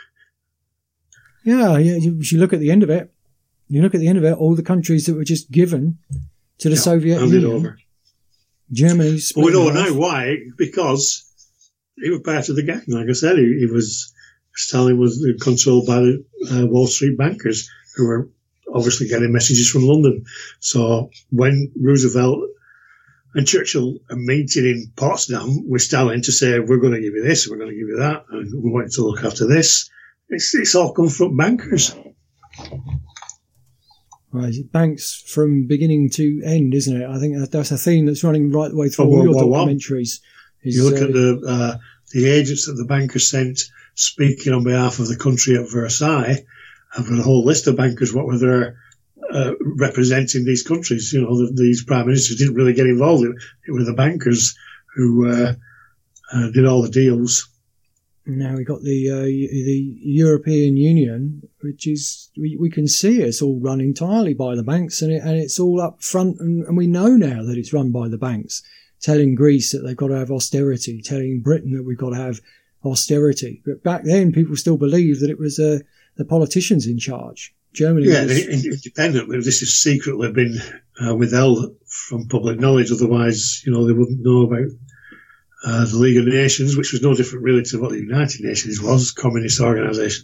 Yeah, yeah. You, you look at the end of it. You look at the end of it, all the countries that were just given to the yeah, Soviet Union. Over. Germany. Well, we know now why. Because he was part of the gang. Like I said, he, he was... Stalin was controlled by the uh, Wall Street bankers who were obviously getting messages from London. So when Roosevelt and Churchill are meeting in Potsdam with Stalin to say, we're going to give you this, we're going to give you that, and we want you to look after this, it's, it's all come from bankers. Right, banks from beginning to end, isn't it? I think that's a theme that's running right the way through all your documentaries. Is, you look uh, at the uh, the agents that the bankers sent speaking on behalf of the country at Versailles. I've got a whole list of bankers, what were there uh, representing these countries. You know, the, these prime ministers didn't really get involved. It, it were the bankers who uh, uh, did all the deals. Now we've got the uh, the European Union, which is, we, we can see it's all run entirely by the banks, and, it, and it's all up front, and, and we know now that it's run by the banks, telling Greece that they've got to have austerity, telling Britain that we've got to have austerity. But back then, people still believed that it was uh, the politicians in charge. Germany yeah, was... independently. This has secretly been uh, withheld from public knowledge. Otherwise, you know, they wouldn't know about uh, the League of Nations, which was no different really to what the United Nations was, communist organisation,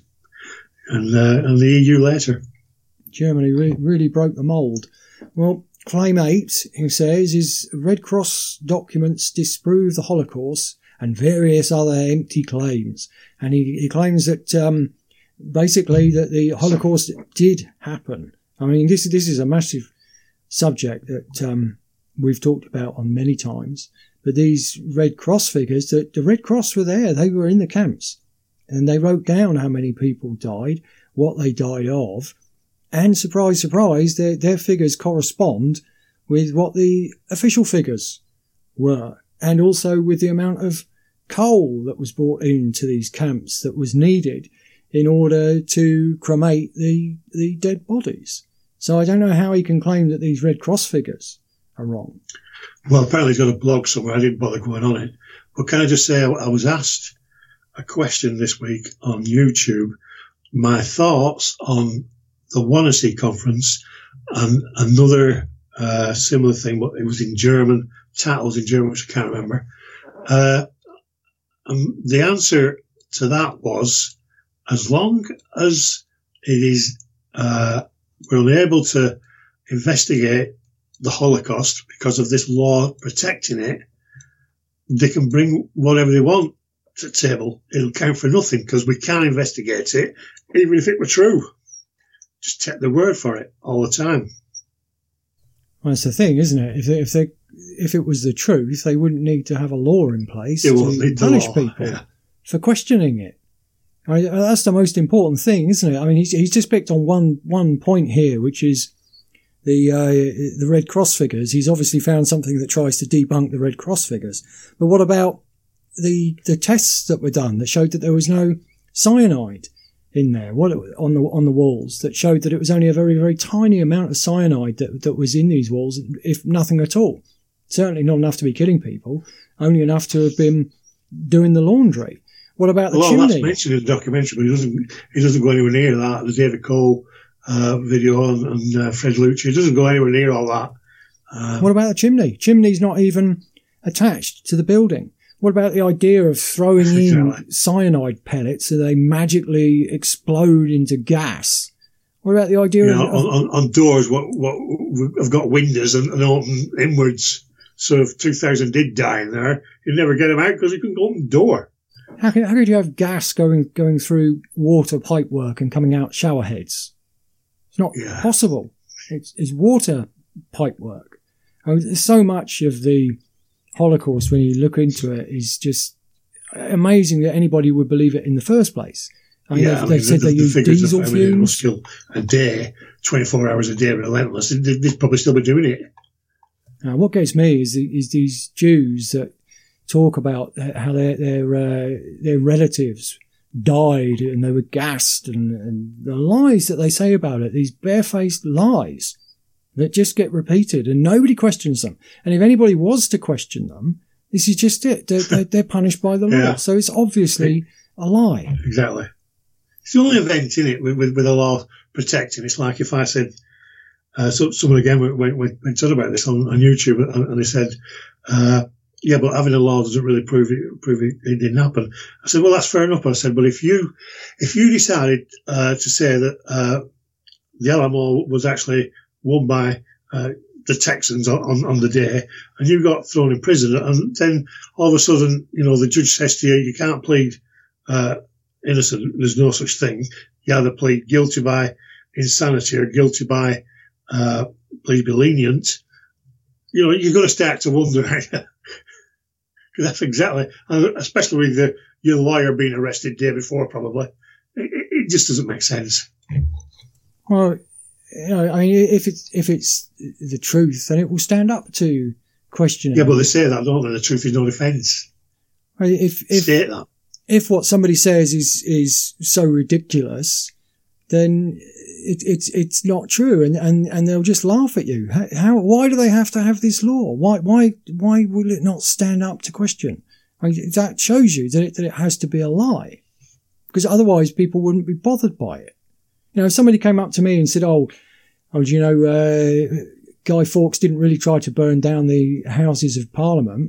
and uh, and the E U later. Germany really, really broke the mould. Well, claim eight, he says, is Red Cross documents disprove the Holocaust and various other empty claims. And he, he claims that um, basically that the Holocaust did happen. I mean, this, this is a massive subject that um, we've talked about on many times. But these Red Cross figures, the, the Red Cross were there. They were in the camps. And they wrote down how many people died, what they died of. And surprise, surprise, their, their figures correspond with what the official figures were. And also with the amount of coal that was brought into these camps that was needed in order to cremate the, the dead bodies. So I don't know how he can claim that these Red Cross figures are wrong. Well, apparently he's got a blog somewhere. I didn't bother going on it. But can I just say, I was asked a question this week on YouTube, my thoughts on the Wannsee conference and another uh, similar thing, but it was in German, titles in German, which I can't remember. Uh, and the answer to that was, as long as it is, uh, we're unable to investigate the Holocaust because of this law protecting it, they can bring whatever they want to the table. It'll count for nothing because we can't investigate it, even if it were true. Just take the word for it all the time. Well, that's the thing, isn't it? If they, if they, if it was the truth, they wouldn't need to have a law in place they to punish law, people yeah. for questioning it. I mean, that's the most important thing, isn't it? I mean, he's, he's just picked on one one point here, which is the uh, the Red Cross figures. He's obviously found something that tries to debunk the Red Cross figures. But what about the the tests that were done that showed that there was no cyanide in there? What on the on the walls that showed that it was only a very very tiny amount of cyanide that that was in these walls, if nothing at all. Certainly not enough to be killing people, only enough to have been doing the laundry. What about the well, chimney? Well, that's mentioned in the documentary, but he doesn't, he doesn't go anywhere near that. The David Cole uh, video and, and uh, Fred Lucci, he doesn't go anywhere near all that. Um, what about the chimney? Chimney's not even attached to the building. What about the idea of throwing exactly. in cyanide pellets so they magically explode into gas? What about the idea you of, know, on, on, on doors what what have got windows and, and open inwards? So if two thousand did die in there, you'd never get them out because you couldn't open the door. How could, how could you have gas going going through water pipe work and coming out shower heads? It's not yeah. possible. It's, it's water pipe work. I mean, there's so much of the Holocaust, when you look into it, is just amazing that anybody would believe it in the first place. I mean, yeah, they've, I mean, they've said the, they the use diesel of, fumes. I mean, must kill a day, twenty-four hours a day, relentless. They'd, they'd probably still be doing it. Now, what gets me is, the, is these Jews that talk about how their their uh, their relatives died and they were gassed, and, and the lies that they say about it, these barefaced lies that just get repeated and nobody questions them. And if anybody was to question them, this is just it. They're, they're, they're punished by the law. Yeah. So it's obviously a lie. Exactly. It's the only event, isn't it, with, with, with the law protecting. It's like if I said, uh, so, someone again went, went, went on about this on, on YouTube, and, and they said, uh, yeah, but having a law doesn't really prove it, prove it, it didn't happen. I said, well, that's fair enough. I said, but if you, if you decided, uh, to say that, uh, the Alamo was actually won by, uh, the Texans on, on, on the day, and you got thrown in prison, and then all of a sudden, you know, the judge says to you, you can't plead, uh, innocent. There's no such thing. You either plead guilty by insanity or guilty by, uh, please be lenient. You know, you're going to start to wonder, because that's exactly, especially with the, your lawyer being arrested day before, probably. It, it just doesn't make sense. Well, you know, I mean, if it's, if it's the truth, then it will stand up to questioning. Yeah, but they say that, don't they? The truth is no defence. If, if, State that. If what somebody says is, is so ridiculous, then it, it's, it's not true, and, and, and they'll just laugh at you. How, how, why do they have to have this law? Why, why, why will it not stand up to question? I mean, that shows you that it, that it has to be a lie, because otherwise people wouldn't be bothered by it. You know, if somebody came up to me and said, oh, oh, do you know, uh, Guy Fawkes didn't really try to burn down the Houses of Parliament,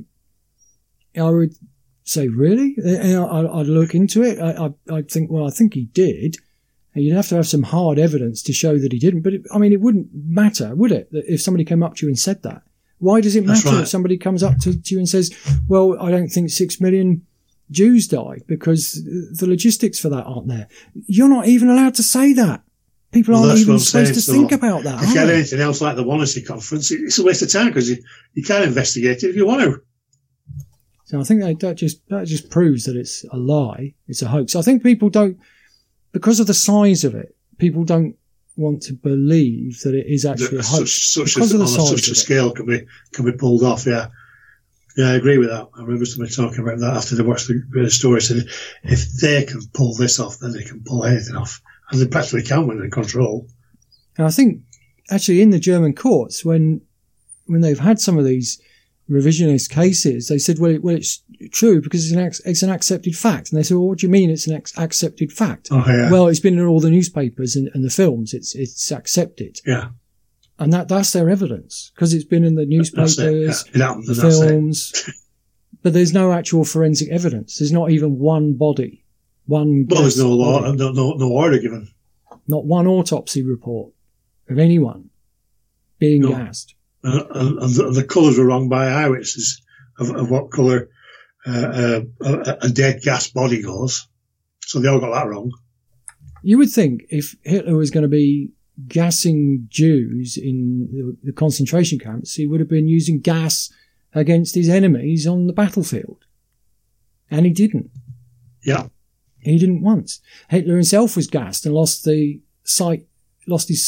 I would say, really? And I'd look into it. I, I'd think, well, I think he did. And you'd have to have some hard evidence to show that he didn't. But, it, I mean, it wouldn't matter, would it, if somebody came up to you and said that? Why does it matter right. if somebody comes up to, to you and says, well, I don't think six million Jews died because the logistics for that aren't there? You're not even allowed to say that. People well, aren't even supposed saying. to so think about that. If you had anything else like the Wannsee conference, it's a waste of time because you, you can't investigate it if you want to. So I think that, that just that just proves that it's a lie. It's a hoax. I think people don't, because of the size of it, people don't want to believe that it is actually that a hoax. Such, such because a, of the on size such a of scale can be can be pulled off. Yeah, yeah, I agree with that. I remember somebody talking about that after they watched the, the story. Said if they can pull this off, then they can pull anything off, and they practically can when they're in control. And I think actually in the German courts, when when they've had some of these revisionist cases, they said, well, it, well, it's true because it's an, ac- it's an accepted fact. And they said, well, what do you mean it's an ac- accepted fact? Oh, yeah. Well, it's been in all the newspapers and, and the films. It's, it's accepted. Yeah. And that, that's their evidence because it's been in the newspapers, it. Yeah. It the films, but there's no actual forensic evidence. There's not even one body, one. Well, there's no law, no, no, no order given. Not one autopsy report of anyone being no. gassed. Uh, and, and the, the colours were wrong by eyewitnesses of, of what colour uh, uh, a, a dead gas body goes. So they all got that wrong. You would think if Hitler was going to be gassing Jews in the, the concentration camps, he would have been using gas against his enemies on the battlefield. And he didn't. Yeah. He didn't once. Hitler himself was gassed and lost the sight, lost his sight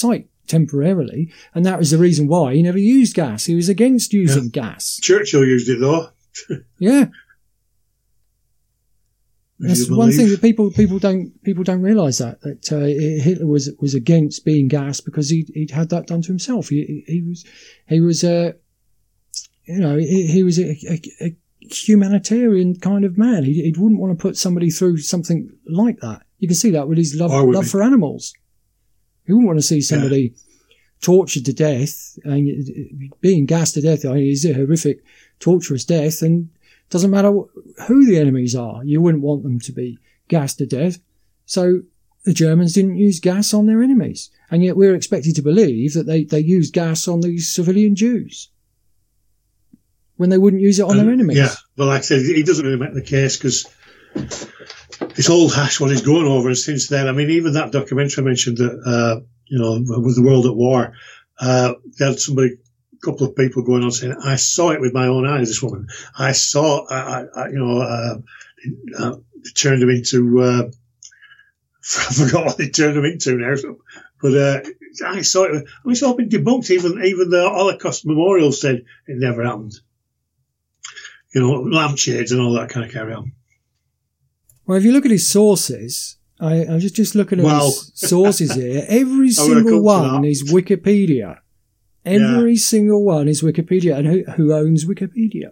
temporarily, and that was the reason why he never used gas. He was against using yeah. gas. Churchill used it though. Yeah. That's one thing that people people don't people don't realise that that uh, Hitler was was against being gassed because he he'd had that done to himself. He he was he was a uh, you know he, he was a, a, a humanitarian kind of man. He he wouldn't want to put somebody through something like that. You can see that with his love love for animals. He wouldn't want to see somebody yeah. tortured to death and being gassed to death. I mean, it's a horrific, torturous death, and doesn't matter who the enemies are. You wouldn't want them to be gassed to death. So the Germans didn't use gas on their enemies. And yet we're expected to believe that they, they used gas on these civilian Jews when they wouldn't use it on um, their enemies. Yeah, well, like I said, he doesn't really make the case because it's old hash what he's going over. And since then, I mean, even that documentary I mentioned that, uh, you know, with the world at war, uh, they had somebody, a couple of people going on saying, I saw it with my own eyes, this woman. I saw, I, I, you know, uh, uh, they turned him into, uh, I forgot what they turned him into now, but uh, I saw it. I mean, it's all been debunked. Even even the Holocaust Memorial said it never happened. You know, lampshades and all that kind of carry on. Well, if you look at his sources, I, I'm just, just looking at well, his sources here. Every single one is Wikipedia. Every yeah. single one is Wikipedia. And who, who owns Wikipedia?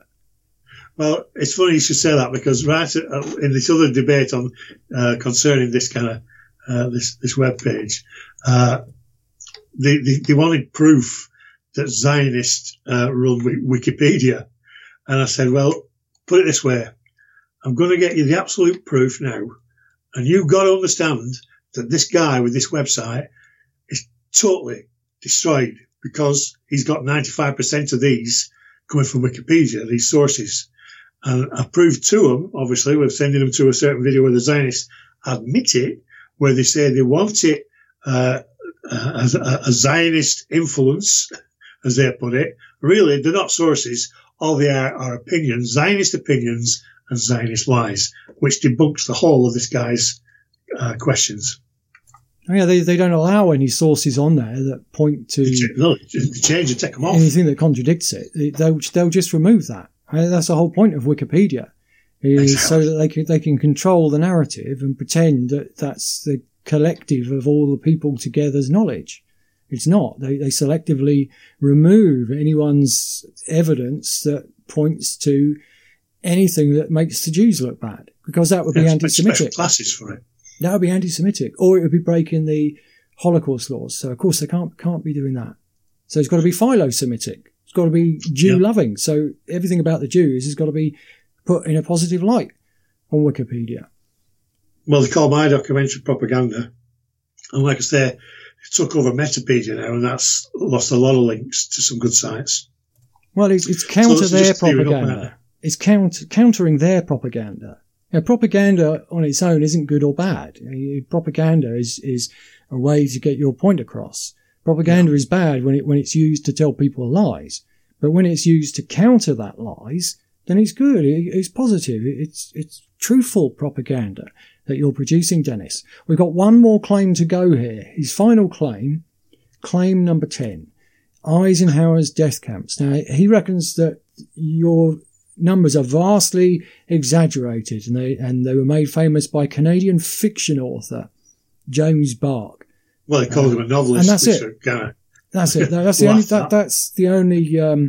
Well, it's funny you should say that because right in this other debate on uh, concerning this kind of uh, this this web page, uh, they, they they wanted proof that Zionists uh, run Wikipedia, and I said, well, put it this way: I'm going to get you the absolute proof now, and you've got to understand that this guy with this website is totally destroyed because he's got ninety-five percent of these coming from Wikipedia, these sources. And I proved to them, obviously, we're sending them to a certain video where the Zionists admit it, where they say they want it uh, as a, a Zionist influence, as they put it. Really, they're not sources. All they are are opinions, Zionist opinions and Zionist lies, which debunks the whole of this guy's uh, questions. Oh, yeah, they they don't allow any sources on there that point to no, change and take them off. Anything that contradicts it. They'll they'll just remove that. That's the whole point of Wikipedia, is exactly. so that they can, they can control the narrative and pretend that that's the collective of all the people together's knowledge. It's not. They, they selectively remove anyone's evidence that points to anything that makes the Jews look bad, because that would be yeah, anti-Semitic. Special classes for it. That would be anti-Semitic, or it would be breaking the Holocaust laws. So of course they can't can't be doing that. So it's got to be philo-Semitic. It's got to be Jew-loving. Yep. So everything about the Jews has got to be put in a positive light on Wikipedia. Well, they call my documentary propaganda. And like I say, it took over Metapedia now, and that's lost a lot of links to some good sites. Well, it's, it's counter so their propaganda. It's counter, countering their propaganda. Now, propaganda on its own isn't good or bad. Propaganda is, is a way to get your point across. Propaganda yeah. is bad when it when it's used to tell people lies, but when it's used to counter that lies, then it's good. It, it's positive. It, it's it's truthful propaganda that you're producing, Dennis. We've got one more claim to go here. His final claim, claim number ten, Eisenhower's death camps. Now he reckons that your numbers are vastly exaggerated, and they and they were made famous by Canadian fiction author James Bark. Well, he calls uh, him a novelist. And that's it. Kind of that's it. That's the only, that, that's the only um,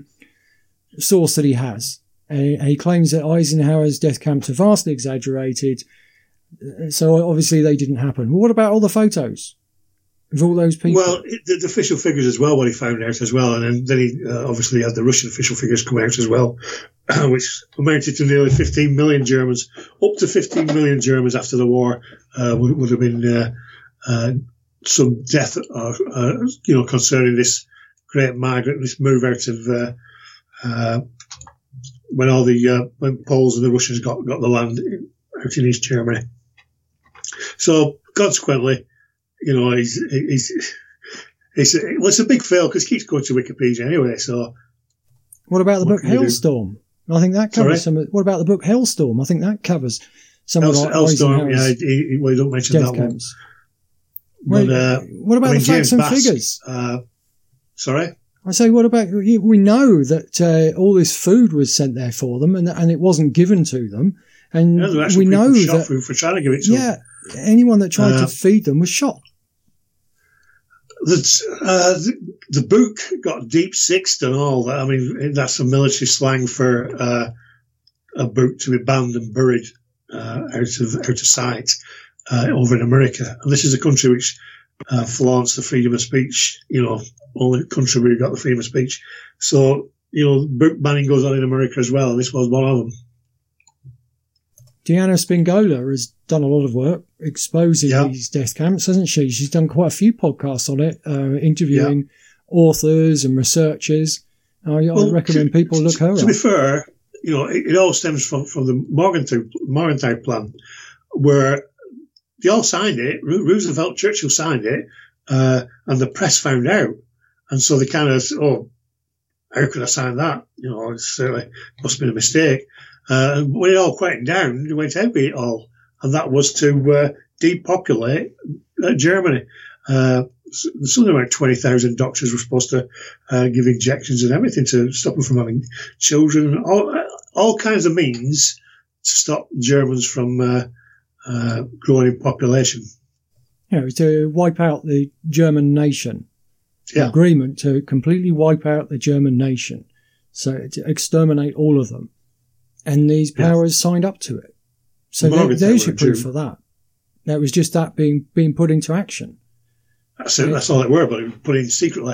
source that he has. And he claims that Eisenhower's death camps are vastly exaggerated. So obviously they didn't happen. Well, what about all the photos of all those people? Well, the, the official figures as well, what he found out as well. And then, then he uh, obviously had the Russian official figures come out as well, which amounted to nearly fifteen million Germans. Up to fifteen million Germans after the war uh, would, would have been... Uh, uh, some death, uh, uh, you know, concerning this great migrant, this move out of, uh, uh, when all the, uh, when Poles and the Russians got, got the land out in East Germany. So consequently, you know, he's, he's, he's, well, it's a big fail because he keeps going to Wikipedia anyway, so. What about the book Hellstorm? I think that covers Sorry? some of, what about the book Hellstorm? I think that covers some Hell, of the Hellstorm, yeah, he, he, well, you don't mention that camps. one. But, uh, what about I mean, the facts James and Bass, figures? Uh, sorry? I say, what about, we know that uh, all this food was sent there for them and and it wasn't given to them. And yeah, we know shot that, for, for trying to give it to yeah, them. anyone that tried uh, to feed them was shot. The, uh, the, the book got deep sixed and all that. I mean, that's some military slang for uh, a book to be banned and buried uh, out of out of sight uh, over in America. And this is a country which uh, flaunts the freedom of speech. You know, only country where you've got the freedom of speech. So, you know, book banning goes on in America as well. And this was one of them. Diana Spingola has done a lot of work exposing yeah. these death camps, hasn't she? She's done quite a few podcasts on it, uh, interviewing yeah. authors and researchers. I, well, I recommend to, people look her to, up. To be fair, you know, it, it all stems from, from the Morgenthau, Morgenthau Plan, where they all signed it. Roosevelt, Churchill signed it, uh, and the press found out. And so they kind of, oh, how could I sign that? You know, it certainly must have been a mistake. Uh, when it all quieted down, they went out with it all. And that was to uh, depopulate uh, Germany. Uh, something like twenty thousand doctors were supposed to uh, give injections and everything to stop them from having children. All, all kinds of means to stop Germans from uh, uh, growing in population. Yeah, it was to wipe out the German nation. Yeah. Agreement to completely wipe out the German nation. So to exterminate all of them. And these powers yeah. signed up to it. So there, there's your proof for that. That was just that being being put into action. That's it. That's all it were, but it was put in secretly.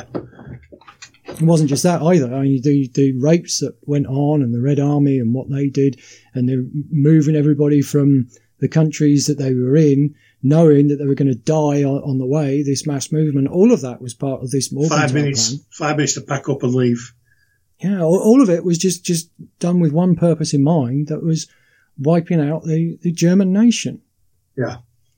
It wasn't just that either. I mean, the, the rapes that went on and the Red Army and what they did, and they're moving everybody from the countries that they were in, knowing that they were going to die on, on the way, this mass movement, all of that was part of this Morgenthau Five minutes, plan. Five minutes to pack up and leave. Yeah, all, all of it was just, just done with one purpose in mind, that was wiping out the, the German nation. Yeah.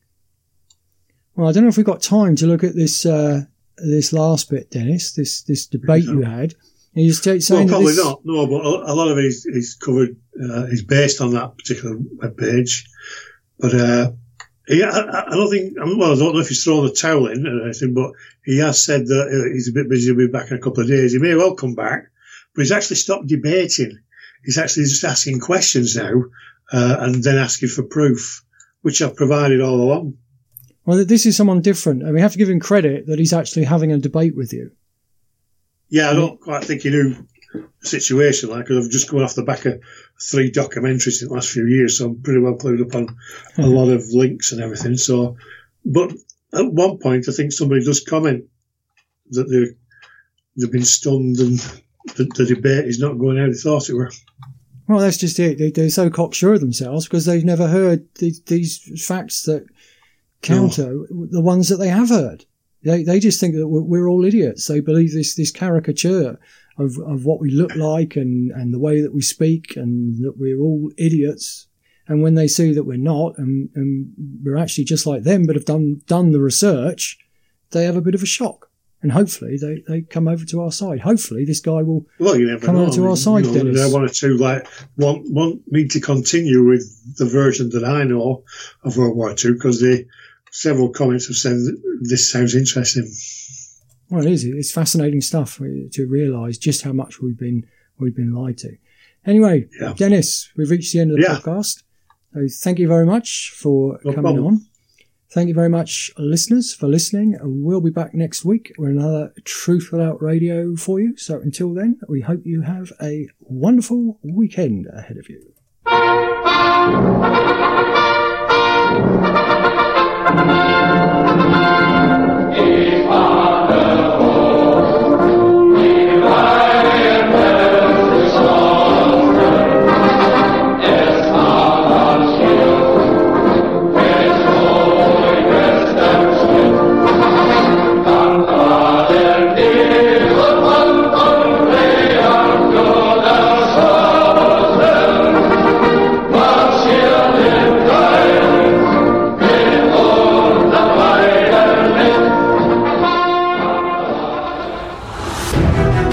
Well, I don't know if we've got time to look at this uh, this last bit, Dennis, this this debate you had. And you saying well, probably this... not. No, but a lot of it is, is covered, uh, is based on that particular webpage. But uh, yeah, I, I don't think, well, I don't know if he's thrown the towel in or anything, but he has said that he's a bit busy, he'll be back in a couple of days. He may well come back. But he's actually stopped debating. He's actually just asking questions now uh, and then asking for proof, which I've provided all along. Well, this is someone different. And we have to give him credit that he's actually having a debate with you. Yeah, I don't quite think he knew the situation, like, because I've just come off the back of three documentaries in the last few years, so I'm pretty well clued up on a lot of links and everything. So, but at one point, I think somebody does comment that they're, they've been stunned and The, the debate is not going how they thought it were. Well, that's just it. They, they're so cocksure of themselves because they've never heard the, these facts that counter no. the ones that they have heard. They they just think that we're, we're all idiots. They believe this this caricature of, of what we look like and, and the way that we speak and that we're all idiots. And when they see that we're not and, and we're actually just like them but have done done the research, they have a bit of a shock. And hopefully they, they come over to our side. Hopefully this guy will well, you never come know. over to I mean, our side, you know, Dennis. There are one or two like want want me to continue with the version that I know of World War Two because they several comments have said that this sounds interesting. Well, it is. It's fascinating stuff to realise just how much we've been we've been lied to. Anyway, yeah. Dennis, we've reached the end of the yeah. podcast. So thank you very much for no coming problem. on. Thank you very much, listeners, for listening. We'll be back next week with another Truth Without Radio for you. So until then, we hope you have a wonderful weekend ahead of you.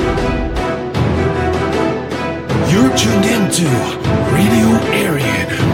You're tuned into Radio Aryan.